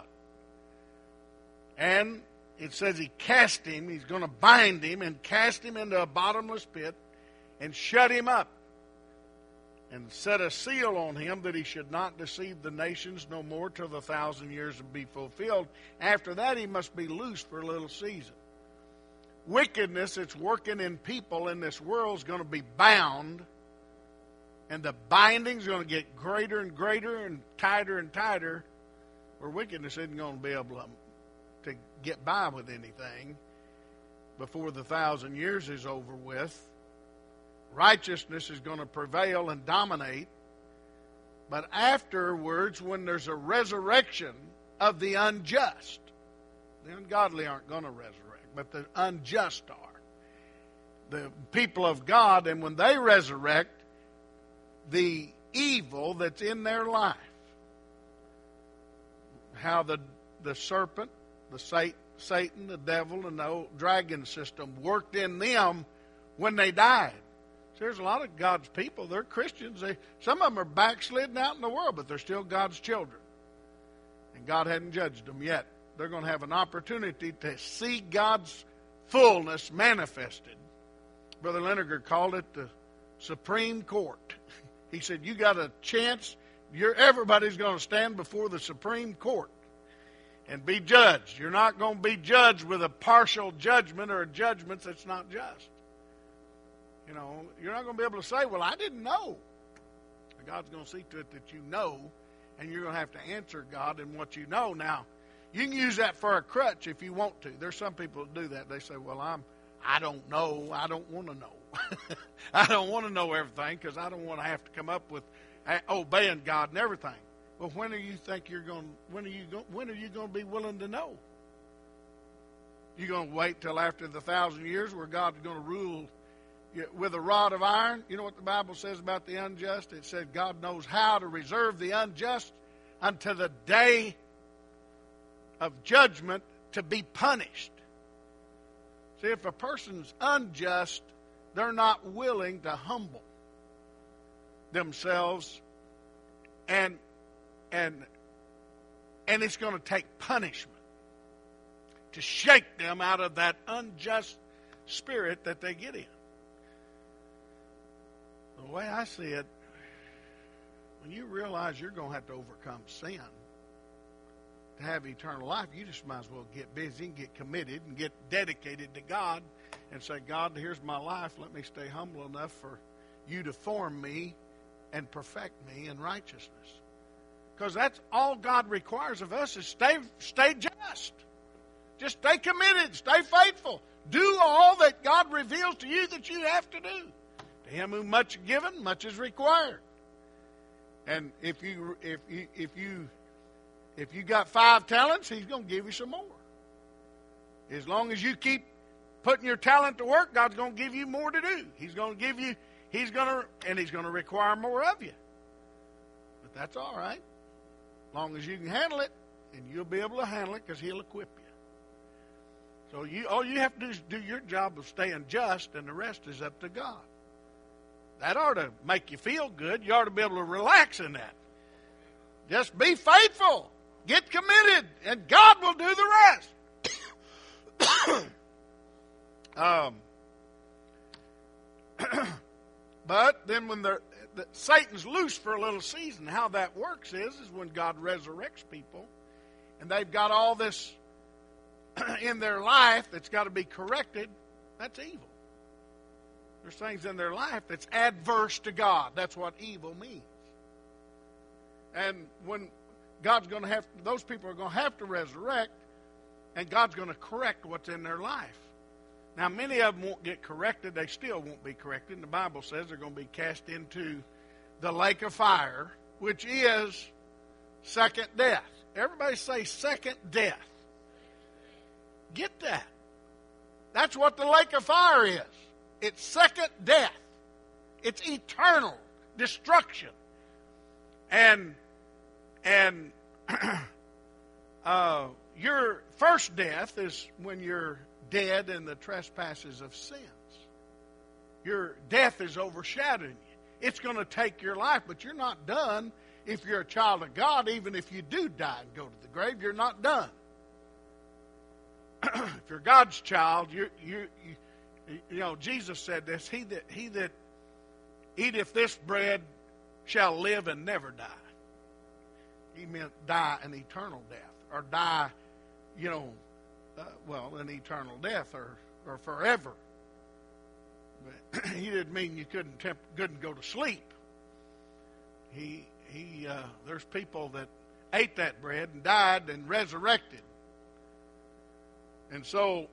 D: And it says He cast him, He's going to bind him and cast him into a bottomless pit and shut him up and set a seal on him that he should not deceive the nations no more till the 1,000 years will be fulfilled. After that, he must be loosed for a little season. Wickedness that's working in people in this world is going to be bound, and the binding's going to get greater and greater and tighter, where wickedness isn't going to be able to get by with anything before the 1,000 years is over with. Righteousness is going to prevail and dominate. But afterwards, when there's a resurrection of the unjust, the ungodly aren't going to resurrect, but the unjust are. The people of God, and when they resurrect, the evil that's in their life, how the serpent, the Satan, the devil, and the old dragon system worked in them when they died. So there's a lot of God's people. They're Christians. Some of them are backslidden out in the world, but they're still God's children. And God hadn't judged them yet. They're going to have an opportunity to see God's fullness manifested. Brother Lenniger called it the Supreme Court. He said, you got a chance. Everybody's going to stand before the Supreme Court and be judged. You're not going to be judged with a partial judgment or a judgment that's not just. You know, you're not going to be able to say, well, I didn't know. God's going to see to it that you know, and you're going to have to answer God in what you know. Now, you can use that for a crutch if you want to. There's some people that do that. They say, well, I don't know. I don't want to know. I don't want to know everything because I don't want to have to come up with obeying God and everything. Well, when are you going to be willing to know? You're going to wait till after the 1,000 years where God's going to rule with a rod of iron? You know what the Bible says about the unjust? It said God knows how to reserve the unjust unto the day of judgment to be punished. See, if a person's unjust, they're not willing to humble themselves, and it's going to take punishment to shake them out of that unjust spirit that they get in. The way I see it, when you realize you're going to have to overcome sin to have eternal life, you just might as well get busy and get committed and get dedicated to God and say, God, here's my life. Let me stay humble enough for you to form me and perfect me in righteousness. Because that's all God requires of us is stay just. Just stay committed. Stay faithful. Do all that God reveals to you that you have to do. To him who much is given, much is required. And if you got 5 talents, he's going to give you some more. As long as you keep putting your talent to work, God's going to give you more to do. He's going to require more of you. But that's all right. As long as you can handle it, and you'll be able to handle it because he'll equip you. So all you have to do is do your job of staying just, and the rest is up to God. That ought to make you feel good. You ought to be able to relax in that. Just be faithful. Get committed, and God will do the rest. But then when Satan's loose for a little season, how that works is when God resurrects people, and they've got all this in their life that's got to be corrected. That's evil. There's things in their life that's adverse to God. That's what evil means. And when those people are going to have to resurrect, and God's going to correct what's in their life. Now, many of them won't get corrected. They still won't be corrected. And the Bible says they're going to be cast into the lake of fire, which is second death. Everybody say second death. Get that. That's what the lake of fire is. It's second death. It's eternal destruction. And your first death is when you're dead in the trespasses of sins. Your death is overshadowing you. It's going to take your life, but you're not done. If you're a child of God, even if you do die and go to the grave, you're not done. If you're God's child, you know, Jesus said this, he that eateth this bread shall live and never die. He meant die an eternal death, or die, an eternal death, or forever. But he didn't mean you couldn't go to sleep. There's people that ate that bread and died and resurrected. And so,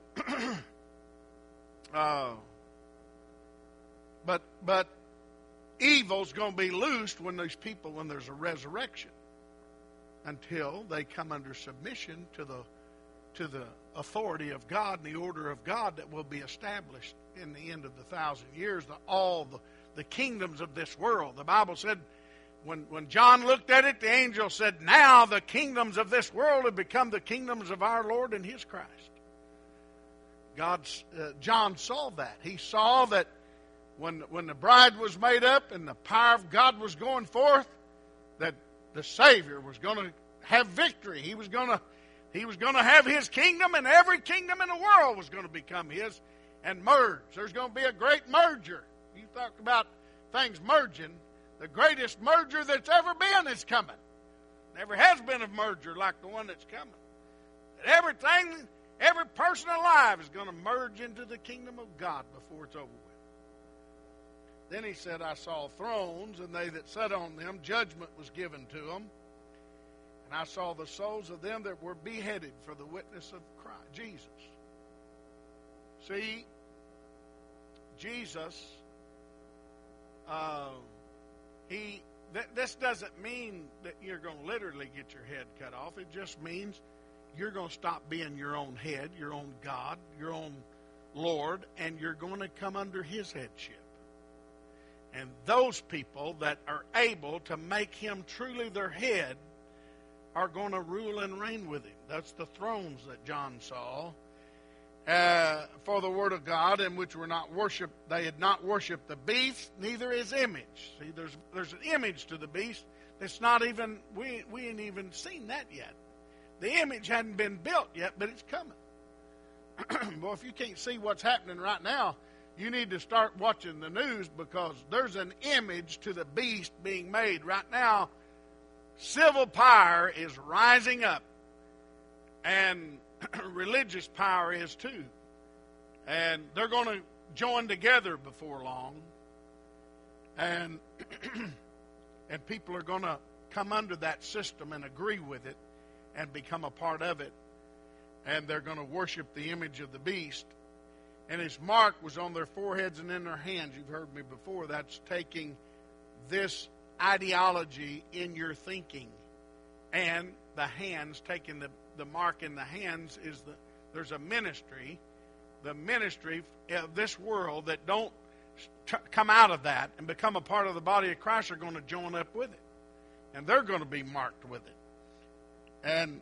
D: but evil's going to be loosed when there's a resurrection, until they come under submission to the authority of God and the order of God that will be established in the end of the 1,000 years. All the kingdoms of this world. The Bible said, when John looked at it, the angel said, "Now the kingdoms of this world have become the kingdoms of our Lord and His Christ." John saw that. He saw that when the bride was made up and the power of God was going forth, that the Savior was going to have victory. He was going to have His kingdom, and every kingdom in the world was going to become His and merge. There's going to be a great merger. You talk about things merging. The greatest merger that's ever been is coming. Never has been a merger like the one that's coming. That every person alive is going to merge into the kingdom of God before it's over with. Then he said, I saw thrones, and they that sat on them, judgment was given to them. And I saw the souls of them that were beheaded for the witness of Christ, Jesus. See, Jesus, this doesn't mean that you're going to literally get your head cut off. It just means you're going to stop being your own head, your own God, your own Lord, and you're going to come under His headship. And those people that are able to make Him truly their head are going to rule and reign with Him. That's the thrones that John saw. For the word of God, in which were not worshipped, they had not worshipped the beast, neither his image. See, there's an image to the beast that's not even, we ain't even seen that yet. The image hadn't been built yet, but it's coming. Well, if you can't see what's happening right now, you need to start watching the news, because there's an image to the beast being made right now. Civil power is rising up, and religious power is too. And they're going to join together before long. And and people are going to come under that system and agree with it and become a part of it. And they're going to worship the image of the beast. And his mark was on their foreheads and in their hands. You've heard me before. That's taking this ideology in your thinking. And the hands, taking the mark in the hands, is there's a ministry. The ministry of this world that don't come out of that and become a part of the body of Christ are going to join up with it. And they're going to be marked with it. And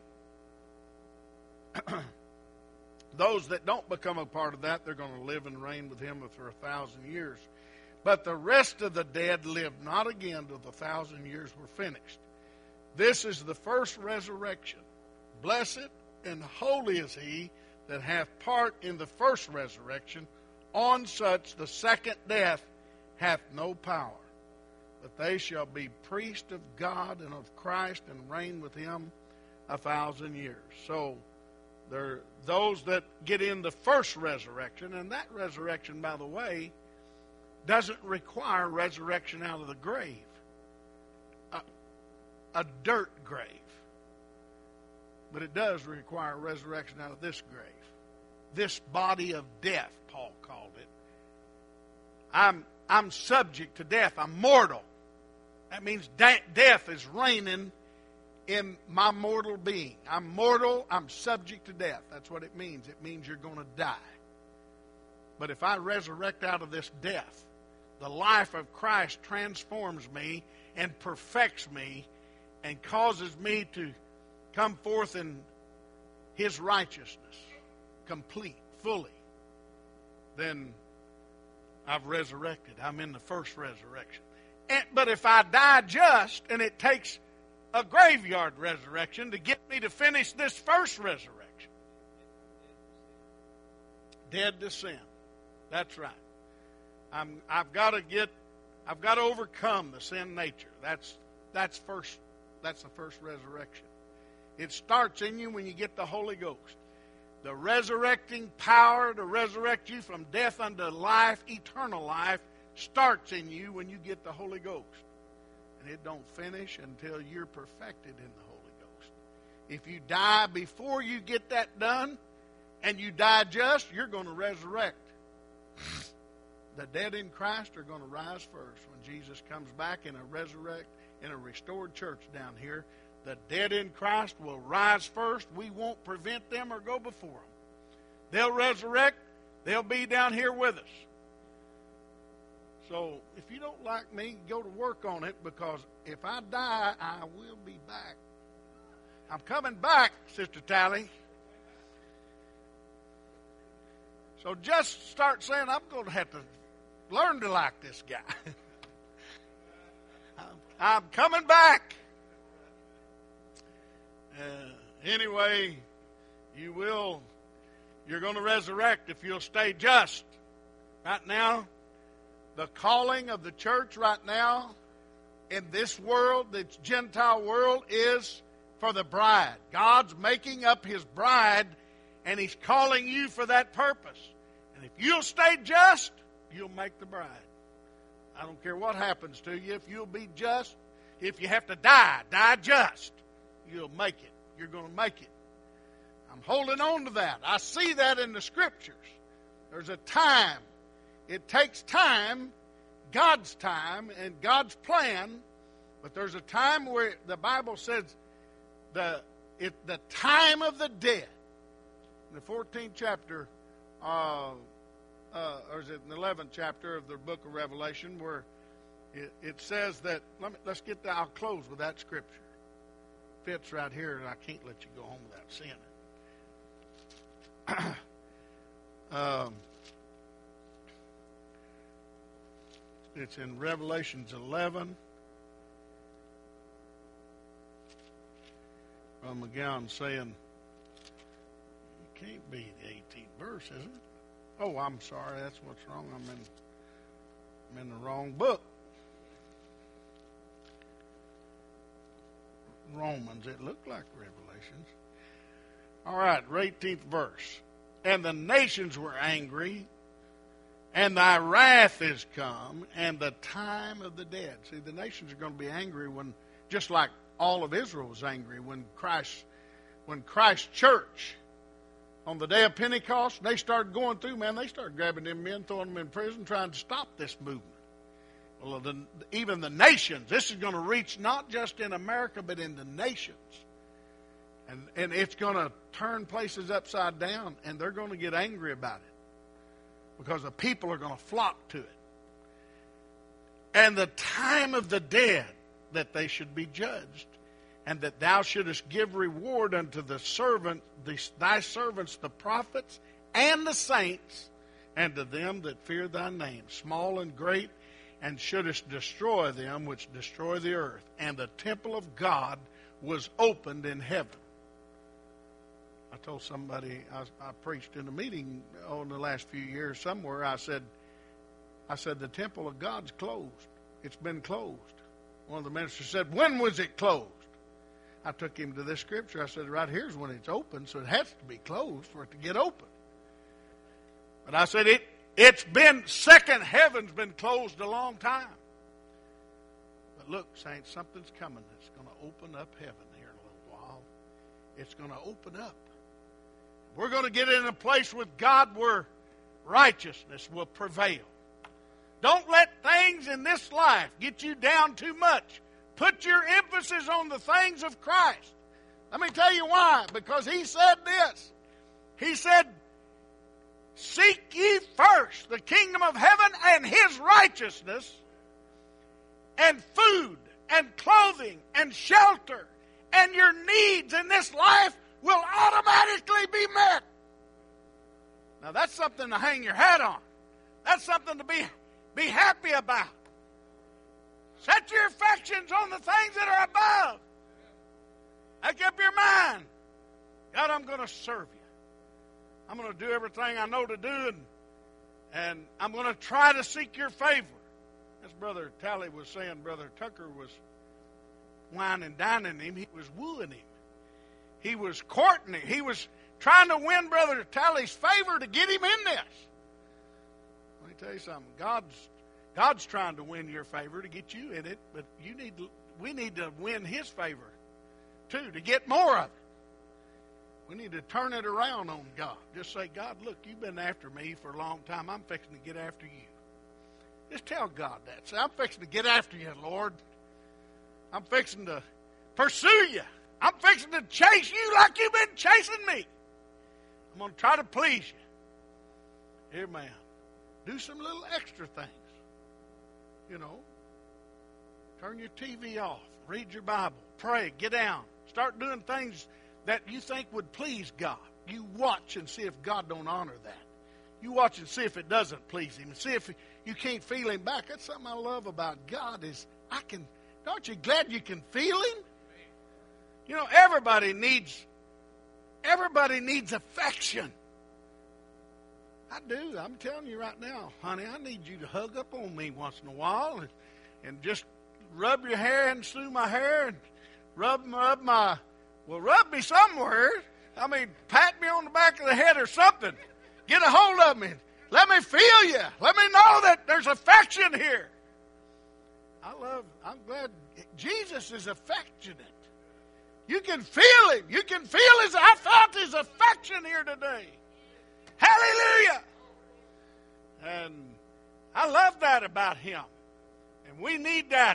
D: those that don't become a part of that, they're going to live and reign with Him for 1,000 years. But the rest of the dead live not again till the 1,000 years were finished. This is the first resurrection. Blessed and holy is he that hath part in the first resurrection. On such the second death hath no power. But they shall be priests of God and of Christ, and reign with Him 1,000 years. So there are those that get in the first resurrection, and that resurrection, by the way, doesn't require resurrection out of the grave. A dirt grave. But it does require resurrection out of this grave. This body of death, Paul called it. I'm subject to death. I'm mortal. That means death is reigning in my mortal being. I'm mortal. I'm subject to death. That's what it means. It means you're going to die. But if I resurrect out of this death, the life of Christ transforms me and perfects me and causes me to come forth in His righteousness, complete, fully. Then I've resurrected. I'm in the first resurrection. But if I die just, and it takes a graveyard resurrection to get me to finish this first resurrection. Dead to sin. That's right. I've got to overcome the sin nature. That's the first resurrection. It starts in you when you get the Holy Ghost. The resurrecting power to resurrect you from death unto life, eternal life, starts in you when you get the Holy Ghost. And it don't finish until you're perfected in the Holy Ghost. If you die before you get that done, and you die just, you're going to resurrect. The dead in Christ are going to rise first when Jesus comes back in a restored church down here. The dead in Christ will rise first. We won't prevent them or go before them. They'll resurrect. They'll be down here with us. So if you don't like me, go to work on it, because if I die, I will be back. I'm coming back, Sister Tally. So just start saying, I'm going to have to learn to like this guy. I'm coming back. Anyway, you're going to resurrect if you'll stay just. Right now, the calling of the church right now in this world, this Gentile world, is for the bride. God's making up His bride, and He's calling you for that purpose. And if you'll stay just, you'll make the bride. I don't care what happens to you. If you'll be just, if you have to die, die just. You'll make it. You're going to make it. I'm holding on to that. I see that in the Scriptures. There's a time. It takes time, God's time, and God's plan. But there's a time where the Bible says the time of the dead. In the 14th chapter, or is it in the 11th chapter of the book of Revelation, where it says that, let's get that, I'll close with that scripture. Fits right here, and I can't let you go home without seeing it. It's in Revelations 11. McGowan saying, it can't be the 18th verse, is it? Oh, I'm sorry, that's what's wrong. I'm in the wrong book. Romans, it looked like Revelations. All right, 18th verse. And the nations were angry, and thy wrath is come, and the time of the dead. See, the nations are going to be angry when, just like all of Israel was angry when Christ's church, on the day of Pentecost, they started going through, man, they started grabbing them men, throwing them in prison, trying to stop this movement. Well, even the nations, this is going to reach not just in America, but in the nations. And it's going to turn places upside down, and they're going to get angry about it because the people are going to flock to it. And the time of the dead, that they should be judged, and that thou shouldest give reward unto thy servants, the prophets, and the saints, and to them that fear thy name, small and great, and shouldest destroy them which destroy the earth. And the temple of God was opened in heaven. I told somebody, I preached in a meeting in the last few years somewhere, I said, the temple of God's closed. It's been closed. One of the ministers said, when was it closed? I took him to this scripture. I said, right here's when it's open, so it has to be closed for it to get open. But I said, it's been, second heaven's been closed a long time. But look, saints, something's coming that's going to open up heaven here in a little while. It's going to open up. We're going to get in a place with God where righteousness will prevail. Don't let things in this life get you down too much. Put your emphasis on the things of Christ. Let me tell you why. Because He said this. He said, seek ye first the kingdom of heaven and His righteousness, and food and clothing and shelter and your needs in this life will automatically be met. Now that's something to hang your hat on. That's something to be happy about. Set your affections on the things that are above. Make up your mind. God, I'm going to serve you. I'm going to do everything I know to do, and I'm going to try to seek your favor. As Brother Talley was saying, Brother Tucker was wine and dining him. He was wooing him. He was courting him. He was trying to win Brother Talley's favor to get him in this. Let me tell you something. God's trying to win your favor to get you in it, but we need to win His favor too, to get more of it. We need to turn it around on God. Just say, God, look, you've been after me for a long time. I'm fixing to get after you. Just tell God that. Say, I'm fixing to get after you, Lord. I'm fixing to pursue you. I'm fixing to chase you like you've been chasing me. I'm going to try to please you. Amen. Do some little extra things. You know, turn your TV off. Read your Bible. Pray. Get down. Start doing things that you think would please God. You watch and see if God don't honor that. You watch and see if it doesn't please Him. And see if you can't feel Him back. That's something I love about God is aren't you glad you can feel Him? You know, everybody needs affection. I do. I'm telling you right now, honey, I need you to hug up on me once in a while and just rub your hair and through my hair and rub me somewhere. I mean, pat me on the back of the head or something. Get a hold of me. Let me feel you. Let me know that there's affection here. I'm glad Jesus is affectionate. You can feel him. You can feel I felt his affection here today. Hallelujah. And I love that about him. And we need that,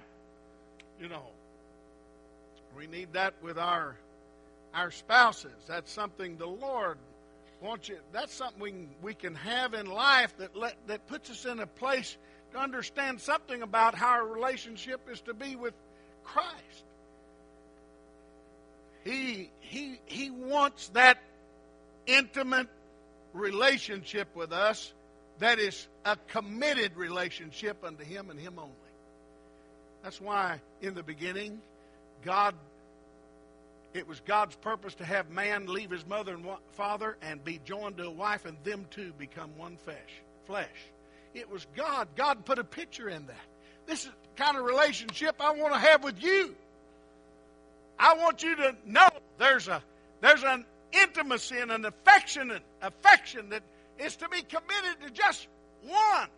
D: we need that with our spouses. That's something the Lord wants you. That's something we can have in life that puts us in a place to understand something about how our relationship is to be with Christ. He wants that intimate relationship with us that is a committed relationship unto Him and Him only. That's why in the beginning, it was God's purpose to have man leave his mother and father and be joined to a wife, and them two become one flesh. It was God. God put a picture in that. This is the kind of relationship I want to have with you. I want you to know there's an intimacy and an affection that is to be committed to just one.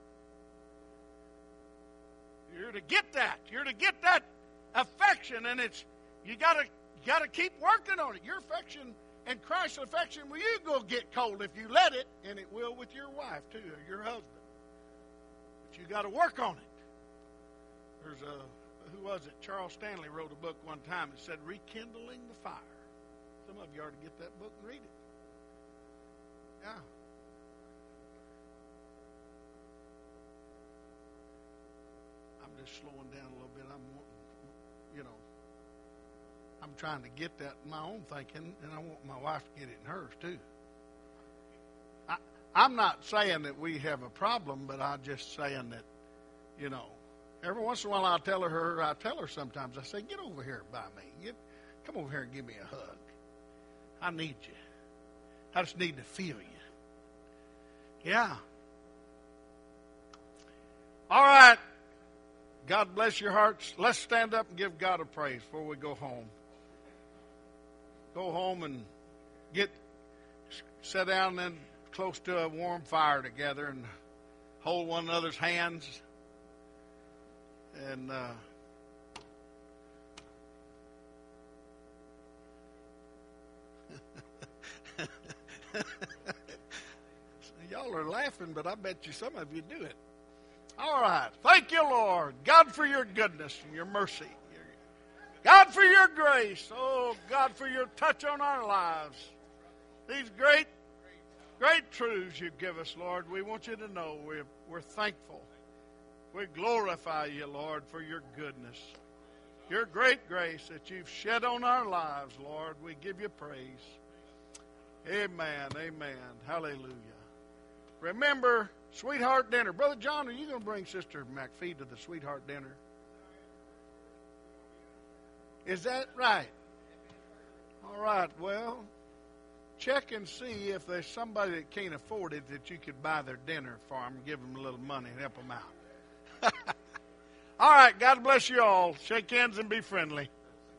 D: You're to get that. You're to get that affection, and you got to keep working on it. Your affection and Christ's affection with you will get cold if you let it, and it will with your wife too, or your husband. But you got to work on it. There's who was it? Charles Stanley wrote a book one time that said "Rekindling the Fire." Some of you ought to get that book and read it. Yeah. I'm just slowing down a little bit. I'm trying to get that in my own thinking, and I want my wife to get it in hers too. I'm not saying that we have a problem, but I'm just saying that, every once in a while I tell her sometimes, I say, get over here by me. Come over here and give me a hug. I need you. I just need to feel you. Yeah. All right. God bless your hearts. Let's stand up and give God a praise before we go home. Go home and sit down and close to a warm fire together and hold one another's hands. And y'all are laughing, but I bet you some of you do it. All right. Thank you, Lord. God, for your goodness and your mercy. God, for your grace. Oh, God, for your touch on our lives. These great, great truths you give us, Lord. We want you to know we're thankful. We glorify you, Lord, for your goodness. Your great grace that you've shed on our lives, Lord. We give you praise. Amen. Amen. Hallelujah. Remember, sweetheart dinner. Brother John, are you going to bring Sister McPhee to the sweetheart dinner? Is that right? All right. Well, check and see if there's somebody that can't afford it that you could buy their dinner for them and give them a little money and help them out. All right. God bless you all. Shake hands and be friendly.